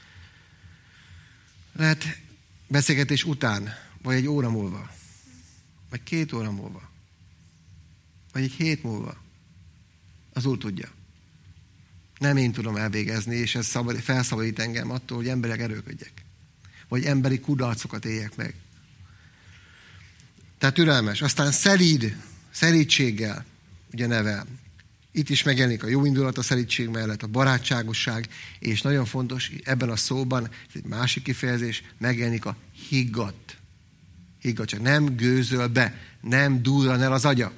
Lehet beszélgetés után, vagy egy óra múlva, vagy két óra múlva, vagy egy hét múlva. Az Úr tudja. Nem én tudom elvégezni, és ez felszabadít engem attól, hogy emberek erőködjek. Vagy emberi kudarcokat éljek meg. Tehát türelmes. Aztán szelíd, szelídséggel, ugye nevel. Itt is megjelenik a jó indulat a szelídség mellett, a barátságosság, és nagyon fontos, ebben a szóban, ez egy másik kifejezés, megjelenik a higgadt. Higgadt, csak nem gőzöl be, nem durran el az agya.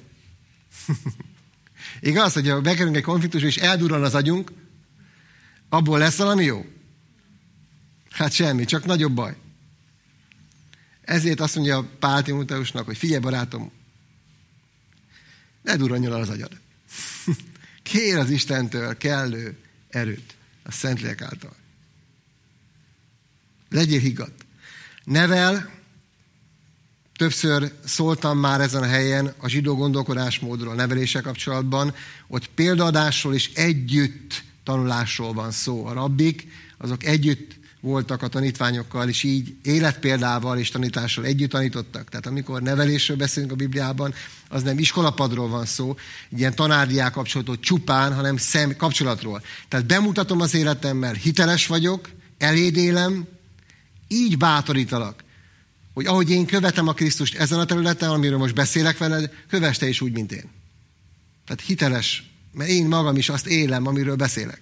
Igaz, hogy ha bekerülünk egy konfliktusba, és eldurran az agyunk, abból lesz valami jó? Hát semmi, csak nagyobb baj. Ezért azt mondja Pál Timóteusnak, hogy figyelj barátom, ne durranjon el az agyad. Kér az Istentől kellő erőt, a Szentlélek által. Legyél higgadt. Nevel, többször szóltam már ezen a helyen a zsidó gondolkodásmódról, a neveléssel kapcsolatban, ott példaadásról és együtt tanulásról van szó. A rabbik, azok együtt voltak a tanítványokkal, és így életpéldával és tanítással együtt tanítottak. Tehát amikor nevelésről beszélünk a Bibliában, az nem iskolapadról van szó, ilyen tanárdiák kapcsolatról csupán, hanem szem kapcsolatról. Tehát bemutatom az életemmel, hiteles vagyok, eléd élem, így bátorítalak, hogy ahogy én követem a Krisztust ezen a területen, amiről most beszélek veled, kövess te is úgy, mint én. Tehát hiteles, mert én magam is azt élem, amiről beszélek.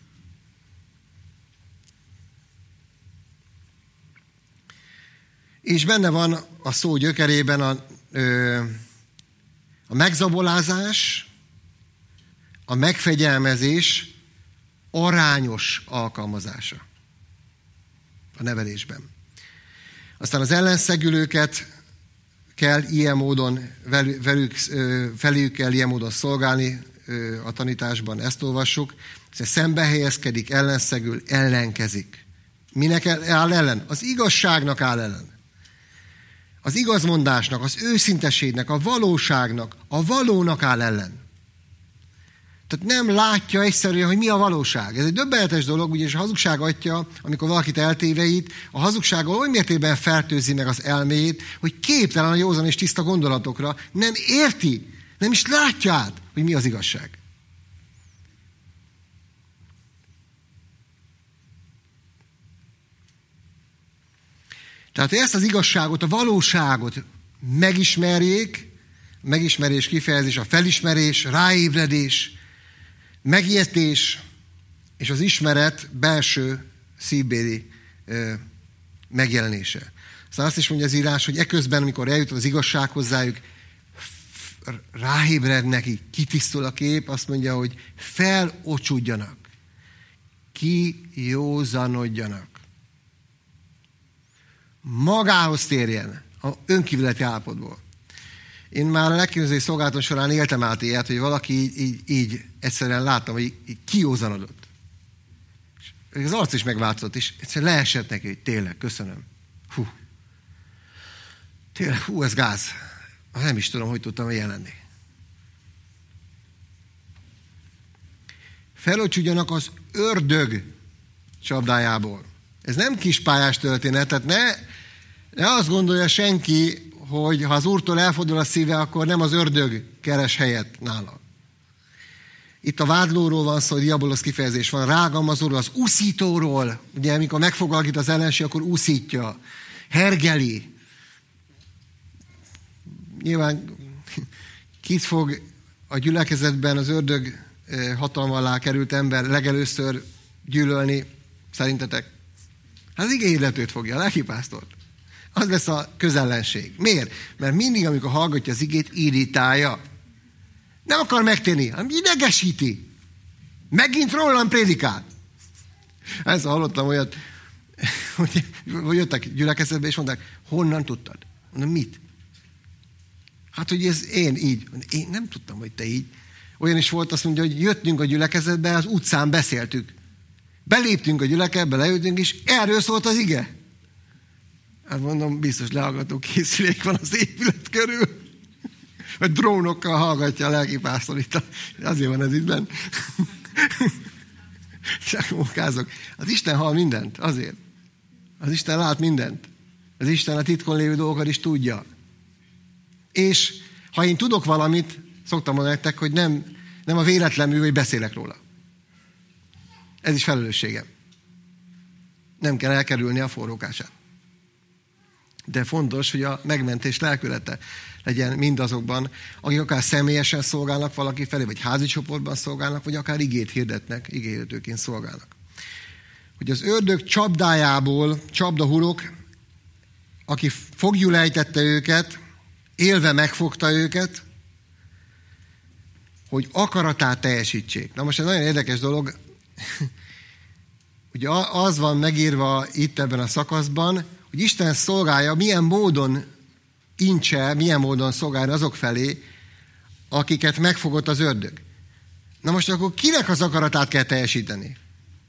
És benne van a szó gyökerében a, ö, a megzabolázás, a megfegyelmezés arányos alkalmazása a nevelésben. Aztán az ellenszegülőket kell ilyen módon, velük, velük kell ilyen módon szolgálni a tanításban, ezt olvassuk. Szembe helyezkedik, ellenszegül, ellenkezik. Minek áll ellen? Az igazságnak áll ellen. Az igazmondásnak, az őszinteségnek, a valóságnak, a valónak áll ellen. Tehát nem látja egyszerűen, hogy mi a valóság. Ez egy döbbenetes dolog, ugyanis a hazugság atya, amikor valakit eltéveit, a hazugsággal oly mértékben fertőzi meg az elméjét, hogy képtelen a józan és tiszta gondolatokra, nem érti, nem is látja át, hogy mi az igazság. Tehát, hogy ezt az igazságot, a valóságot megismerjék, megismerés kifejezés, a felismerés, ráébredés, megértés és az ismeret belső szívbéli ö, megjelenése. Aztán azt is mondja az írás, hogy eközben, amikor eljut az igazság hozzájuk, ráébred neki, kitisztul a kép, azt mondja, hogy felocsudjanak, kijózanodjanak. Magához térjen a önkívületi állapotból. Én már a legkülönbözőbb szolgálatom során éltem át ilyet, hogy valaki így, így, így egyszerűen láttam, hogy így kiózanodott. És az arc is megváltozott, és egyszerűen leesett neki, hogy tényleg, köszönöm. Hú. Tényleg, hú, ez gáz. Nem is tudom, hogy tudtam jelenni. Felocsudjanak az ördög csapdájából. Ez nem kispályás történet, tehát ne, ne azt gondolja senki, hogy ha az Úrtól elfordul a szíve, akkor nem az ördög keres helyet nála. Itt a vádlóról van szó, diabolosz kifejezés van, rágalmazóról, az úszítóról. Ugye, amikor megfogalkít az ellenség, akkor úszítja, hergeli. Nyilván kit fog a gyülekezetben az ördög hatalma alá került ember legelőször gyűlölni, szerintetek? Hát az ige hirdetőt fogja, a lelkipásztort. Az lesz a közellenség. Miért? Mert mindig, amikor hallgatja az igét, irritálja. Nem akar megtérni, hanem idegesíti. Megint rólam prédikál. Ezt hallottam olyat, hogy, hogy jöttek gyülekezetbe, és mondták, honnan tudtad? Mondom, mit? Hát, hogy ez én így. Én nem tudtam, hogy te így. Olyan is volt, azt mondja, hogy jöttünk a gyülekezetbe, az utcán beszéltük. Beléptünk a gyülekezetbe, leültünk, és erről szólt az ige. Hát mondom, biztos lehallgató készülék van az épület körül. Vagy drónokkal hallgatja a lelkipásztor itt. Azért van ez itt benn. Csak munkázok. Az Isten hall mindent, azért. Az Isten lát mindent. Az Isten a titkon lévő dolgokat is tudja. És ha én tudok valamit, szoktam mondani nektek, hogy nem, nem a véletlenül, hogy beszélek róla. Ez is felelősségem. Nem kell elkerülni a forrókását. De fontos, hogy a megmentés lelkülete legyen mindazokban, akik akár személyesen szolgálnak valaki felé, vagy házi csoportban szolgálnak, vagy akár igét hirdetnek, igéhirdetőként szolgálnak. Hogy az ördög csapdájából, csapdahurok, aki foglyul ejtette őket, élve megfogta őket, hogy akaratát teljesítsék. Na most egy nagyon érdekes dolog, ugye az van megírva itt ebben a szakaszban, hogy Isten szolgálja, milyen módon incse, milyen módon szolgálja azok felé, akiket megfogott az ördög. Na most akkor kinek az akaratát kell teljesíteni?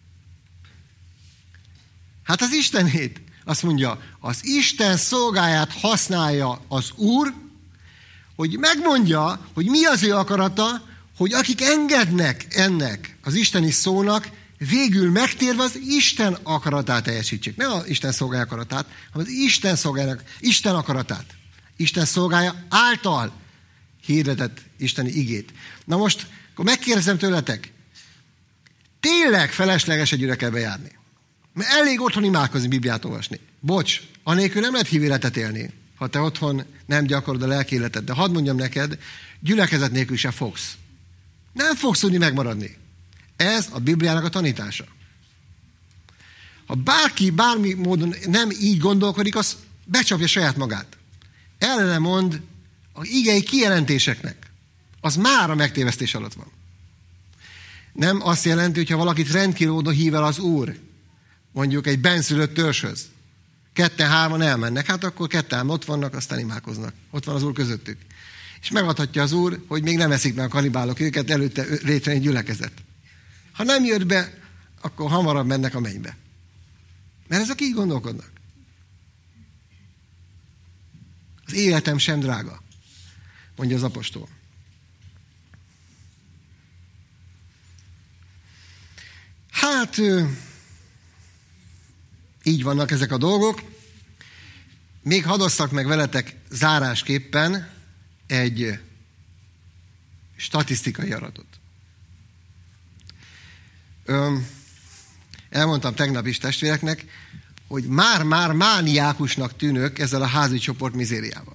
Hát az Istenét. Azt mondja, az Isten szolgáját használja az Úr, hogy megmondja, hogy mi az ő akarata, hogy akik engednek ennek az isteni szónak, végül megtérve az Isten akaratát teljesítsék. Nem az Isten szolgája akaratát, hanem az Isten szolgájának, Isten akaratát. Isten szolgája által hirdetett isteni igét. Na most, akkor megkérdezem tőletek, tényleg felesleges egy gyülekezetbe járni? Mert elég otthon imádkozni, Bibliát olvasni. Bocs, anélkül nem lehet hívő életet élni, ha te otthon nem gyakorod a lelki életet. De hadd mondjam neked, gyülekezet nélkül se fogsz. Nem fogsz tudni megmaradni. Ez a Bibliának a tanítása. Ha bárki bármi módon nem így gondolkodik, az becsapja saját magát. Ellene mond az igei kijelentéseknek. Az már a megtévesztés alatt van. Nem azt jelenti, hogyha valakit rendkívül módon hív el az Úr, mondjuk egy benszülött törzshöz. Ketten-hárman elmennek, hát akkor ketten ott vannak, aztán imádkoznak. Ott van az Úr közöttük. És megadhatja az Úr, hogy még nem eszik meg a kanibálok őket, előtte létre egy gyülekezet. Ha nem jött be, akkor hamarabb mennek a mennybe. Mert ezek így gondolkodnak. Az életem sem drága, mondja az apostol. Hát, így vannak ezek a dolgok. Még hadd meg veletek zárásképpen egy statisztikai adatot. Elmondtam tegnap is testvéreknek, hogy már-már mániákusnak tűnök ezzel a házi csoport mizériával.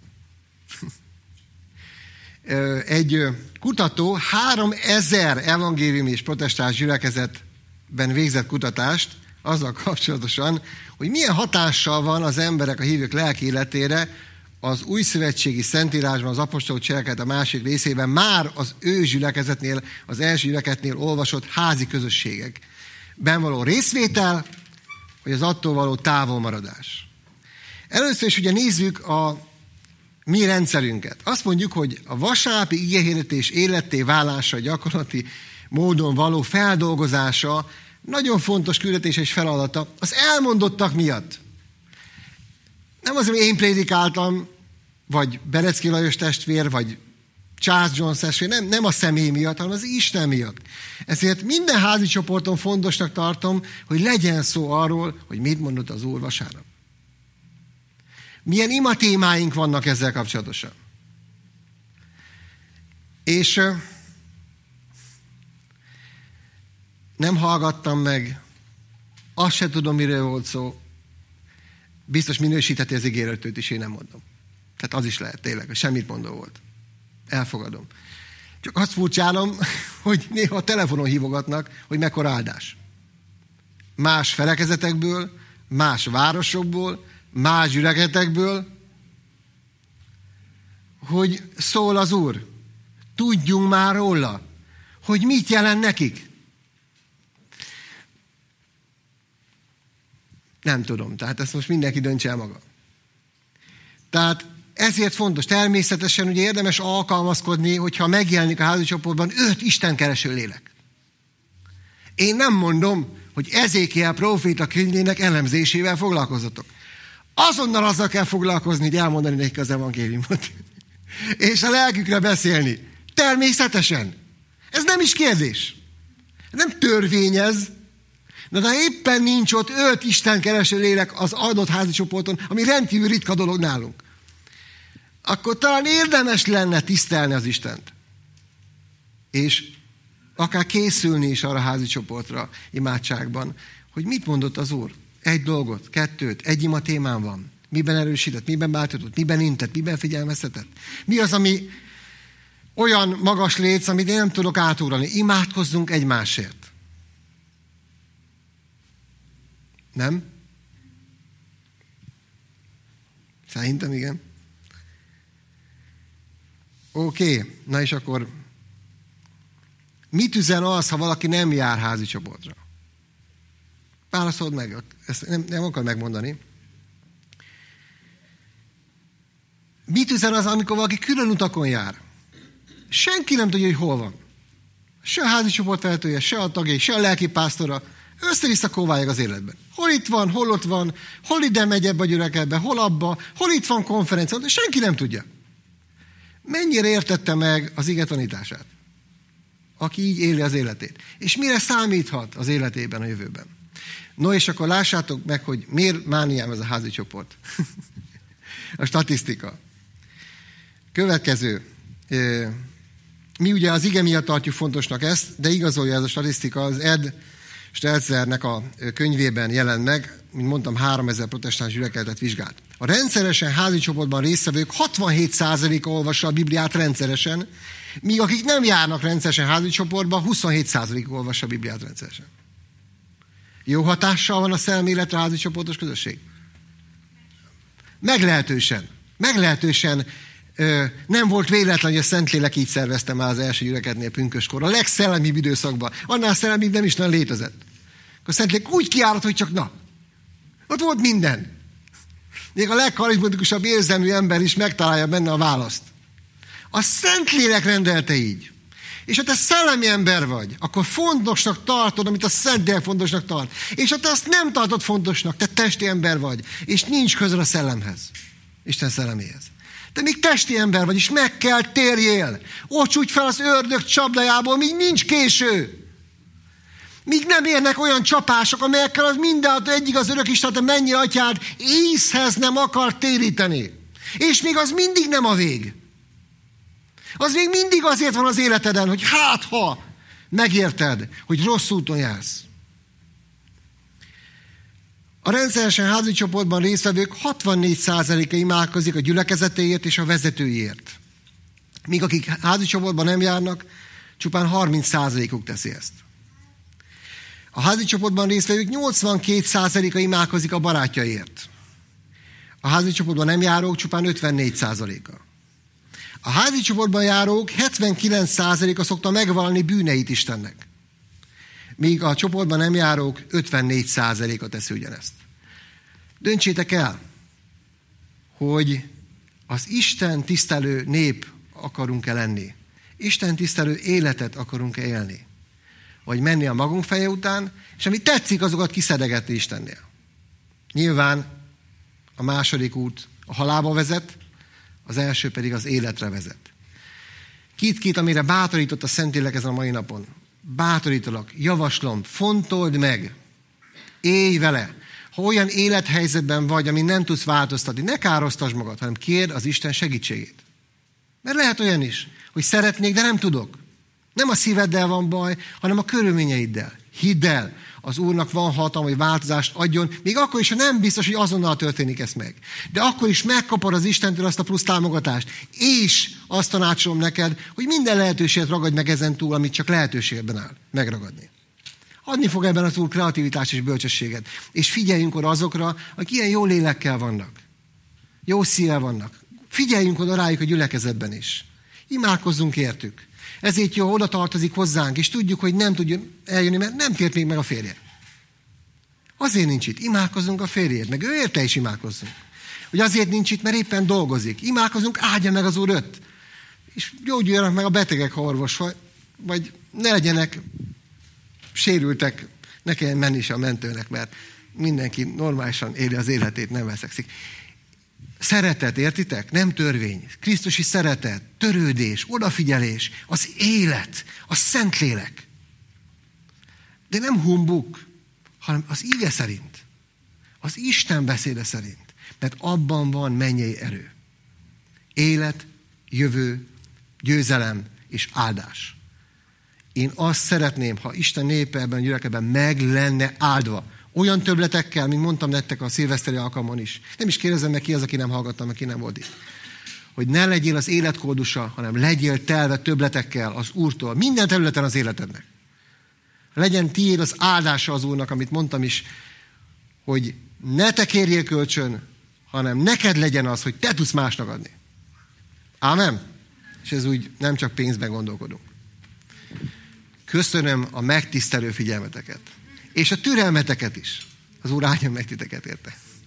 Egy kutató háromezer evangéliumi és protestáns gyülekezetben végzett kutatást azzal kapcsolatosan, hogy milyen hatással van az emberek, a hívők lelki életére az újszövetségi szentírásban, az apostolok cselekedet a másik részében már az ő gyülekezetnél, az első gyülekezetnél olvasott házi közösségekben való részvétel, vagy az attól való távolmaradás. Először is ugye nézzük a mi rendszerünket. Azt mondjuk, hogy a vasárnapi igehirdetés életté válása, gyakorlati módon való feldolgozása nagyon fontos küldetés és feladata az elmondottak miatt. Nem azért, hogy én prédikáltam, vagy Berecki Lajos testvér, vagy Charles Jones testvér, nem, nem a személy miatt, hanem az Isten miatt. Ezért minden házi csoporton fontosnak tartom, hogy legyen szó arról, hogy mit mondott az Úr vasárnap. Milyen ima témáink vannak ezzel kapcsolatosan. És nem hallgattam meg, azt se tudom, miről volt szó. Biztos minősítheti az ígéretőt is, én nem mondom. Tehát az is lehet tényleg, hogy semmit mondó volt. Elfogadom. Csak azt furcsálom, hogy néha a telefonon hívogatnak, hogy mekkora áldás. Más felekezetekből, más városokból, más gyülekezetekből, hogy szól az Úr. Tudjunk már róla, hogy mit jelent nekik. Nem tudom, tehát ezt most mindenki döntse el maga. Tehát ezért fontos, természetesen ugye érdemes alkalmazkodni, hogyha megjelenik a házi csoportban öt istenkereső lélek. Én nem mondom, hogy Ezékiel próféta könyvének elemzésével foglalkozzatok. Azonnal azzal kell foglalkozni, hogy elmondani nekik az evangéliumot. És a lelkükre beszélni. Természetesen. Ez nem is kérdés. Nem törvényez. De ha éppen nincs ott öt istenkereső lélek az adott házi csoporton, ami rendkívül ritka dolog nálunk, akkor talán érdemes lenne tisztelni az Istent. És akár készülni is arra a házi csoportra imádságban, hogy mit mondott az Úr. Egy dolgot, kettőt, egy ima témán van. Miben erősített, miben bátorított, miben intett, miben figyelmeztetett? Mi az, ami olyan magas léc, amit én nem tudok átugrani? Imádkozzunk egymásért. Nem? Szerintem igen. Oké, okay. Na és akkor mit üzen az, ha valaki nem jár házi csoportra? Válaszold meg, ezt nem, nem akar megmondani. Mit üzen az, amikor valaki külön utakon jár? Senki nem tudja, hogy hol van. Se a házi csoportvezetője, se a tagjai, se a lelkipásztora. Össze-vissza kóvályog az életben. Hol itt van, hol ott van, hol ide megy ebbe a gyülekezetbe, hol abba, hol itt van konferencia, de senki nem tudja. Mennyire értette meg az ige tanítását, aki így éli az életét? És mire számíthat az életében a jövőben? No, és akkor lássátok meg, hogy miért mániám ez a házi csoport. A statisztika. Következő. Mi ugye az ige miatt tartjuk fontosnak ezt, de igazolja ez a statisztika, az Ed Stelzernek a könyvében jelent meg, mint mondtam, háromezer protestáns gyülekezetet vizsgált. A rendszeresen házi csoportban résztvevők hatvanhét százaléka olvassa a Bibliát rendszeresen, míg akik nem járnak rendszeresen házi csoportba, huszonhét százaléka olvassa a Bibliát rendszeresen. Jó hatással van a szelleméletre a házi csoportos közösség? Meglehetősen. Meglehetősen ö, nem volt véletlen, hogy a Szentlélek így szervezte már az első gyülekezetnél pünköskor. A legszellemibb időszakban. Annál szellemibb nem is nem létezett. A Szentlélek úgy kiárat, hogy csak na. Ott volt minden. Még a legkarizmatikusabb érzelmű ember is megtalálja benne a választ. A Szentlélek rendelte így. És ha te szellemi ember vagy, akkor fontosnak tartod, amit a Szentlélek fontosnak tart. És ha te azt nem tartod fontosnak, te testi ember vagy, és nincs közel a szellemhez, Isten szelleméhez. Te még testi ember vagy, és meg kell térjél. Ocsúgy fel az ördög csapdájából, míg nincs késő. Míg nem érnek olyan csapások, amelyekkel az mindenható egyik az örök Isten, te mennyi atyád észhez nem akar téríteni. És még az mindig nem a vég. Az még mindig azért van az életeden, hogy hát ha megérted, hogy rossz úton jársz. A rendszeresen házi csoportban résztvevők hatvannégy százaléka imádkozik a gyülekezetéért és a vezetőiért. Míg akik házi csoportban nem járnak, csupán harminc százalékuk teszi ezt. A házi csoportban résztvevők nyolcvankét százaléka imádkozik a barátjaiért. A házi csoportban nem járók csupán ötvennégy százaléka. A házi csoportban járók hetvenkilenc százaléka szokta megvallani bűneit Istennek. Míg a csoportban nem járók ötvennégy százaléka teszi ugyanezt. Döntsétek el, hogy az Isten tisztelő nép akarunk-e lenni. Isten tisztelő életet akarunk-e élni. Vagy menni a magunk feje után, és ami tetszik, azokat kiszedegetni Istennél. Nyilván a második út a halálba vezet, az első pedig az életre vezet. Két-két, amire bátorított a Szentlélek ezen a mai napon. Bátorítalak, javaslom, fontold meg, élj vele. Ha olyan élethelyzetben vagy, amin nem tudsz változtatni, ne károsztasd magad, hanem kérd az Isten segítségét. Mert lehet olyan is, hogy szeretnék, de nem tudok. Nem a szíveddel van baj, hanem a körülményeiddel. Hidd el, az Úrnak van hatalma, hogy változást adjon, még akkor is, ha nem biztos, hogy azonnal történik ez meg. De akkor is megkapod az Istentől azt a plusz támogatást. És azt tanácsolom neked, hogy minden lehetőséget ragadj meg ezen túl, amit csak lehetőségben áll megragadni. Adni fog ebben az Úr kreativitást és bölcsességet. És figyeljünk oda azokra, akik ilyen jó lélekkel vannak. Jó szívvel vannak. Figyeljünk oda rájuk a gyülekezetben is. Imádkozzunk értük. Ezért jó, oda tartozik hozzánk, és tudjuk, hogy nem tudjon eljönni, mert nem tért még meg a férje. Azért nincs itt. Imádkozzunk a férjét, meg ő érte is imádkozzunk. Hogy azért nincs itt, mert éppen dolgozik. Imádkozzunk, áldja meg az Úr öt. És gyógyuljanak meg a betegek, ha orvos vagy, vagy ne legyenek sérültek, ne kelljen menni is a mentőnek, mert mindenki normálisan éli az életét, nem veszekszik. Szeretet, értitek? Nem törvény. Krisztusi szeretet, törődés, odafigyelés, az élet, a Szentlélek. De nem humbuk, hanem az ige szerint. Az Isten beszéde szerint. Mert abban van mennyei erő. Élet, jövő, győzelem és áldás. Én azt szeretném, ha Isten népe ebben a gyülekezetben meg lenne áldva. Olyan többletekkel, mint mondtam nektek a szilveszteri alkalmon is. Nem is kérdezem meg ki az, aki nem hallgattam, aki nem volt itt. Hogy ne legyél az életkódusa, hanem legyél telve többletekkel az Úrtól. Minden területen az életednek. Legyen tiéd az áldása az Úrnak, amit mondtam is, hogy ne te kérjél kölcsön, hanem neked legyen az, hogy te tudsz másnak adni. Ámen? És ez úgy nem csak pénzben gondolkodunk. Köszönöm a megtisztelő figyelmeteket. És a türelmeteket is. Az Úr áldja meg titeket érte.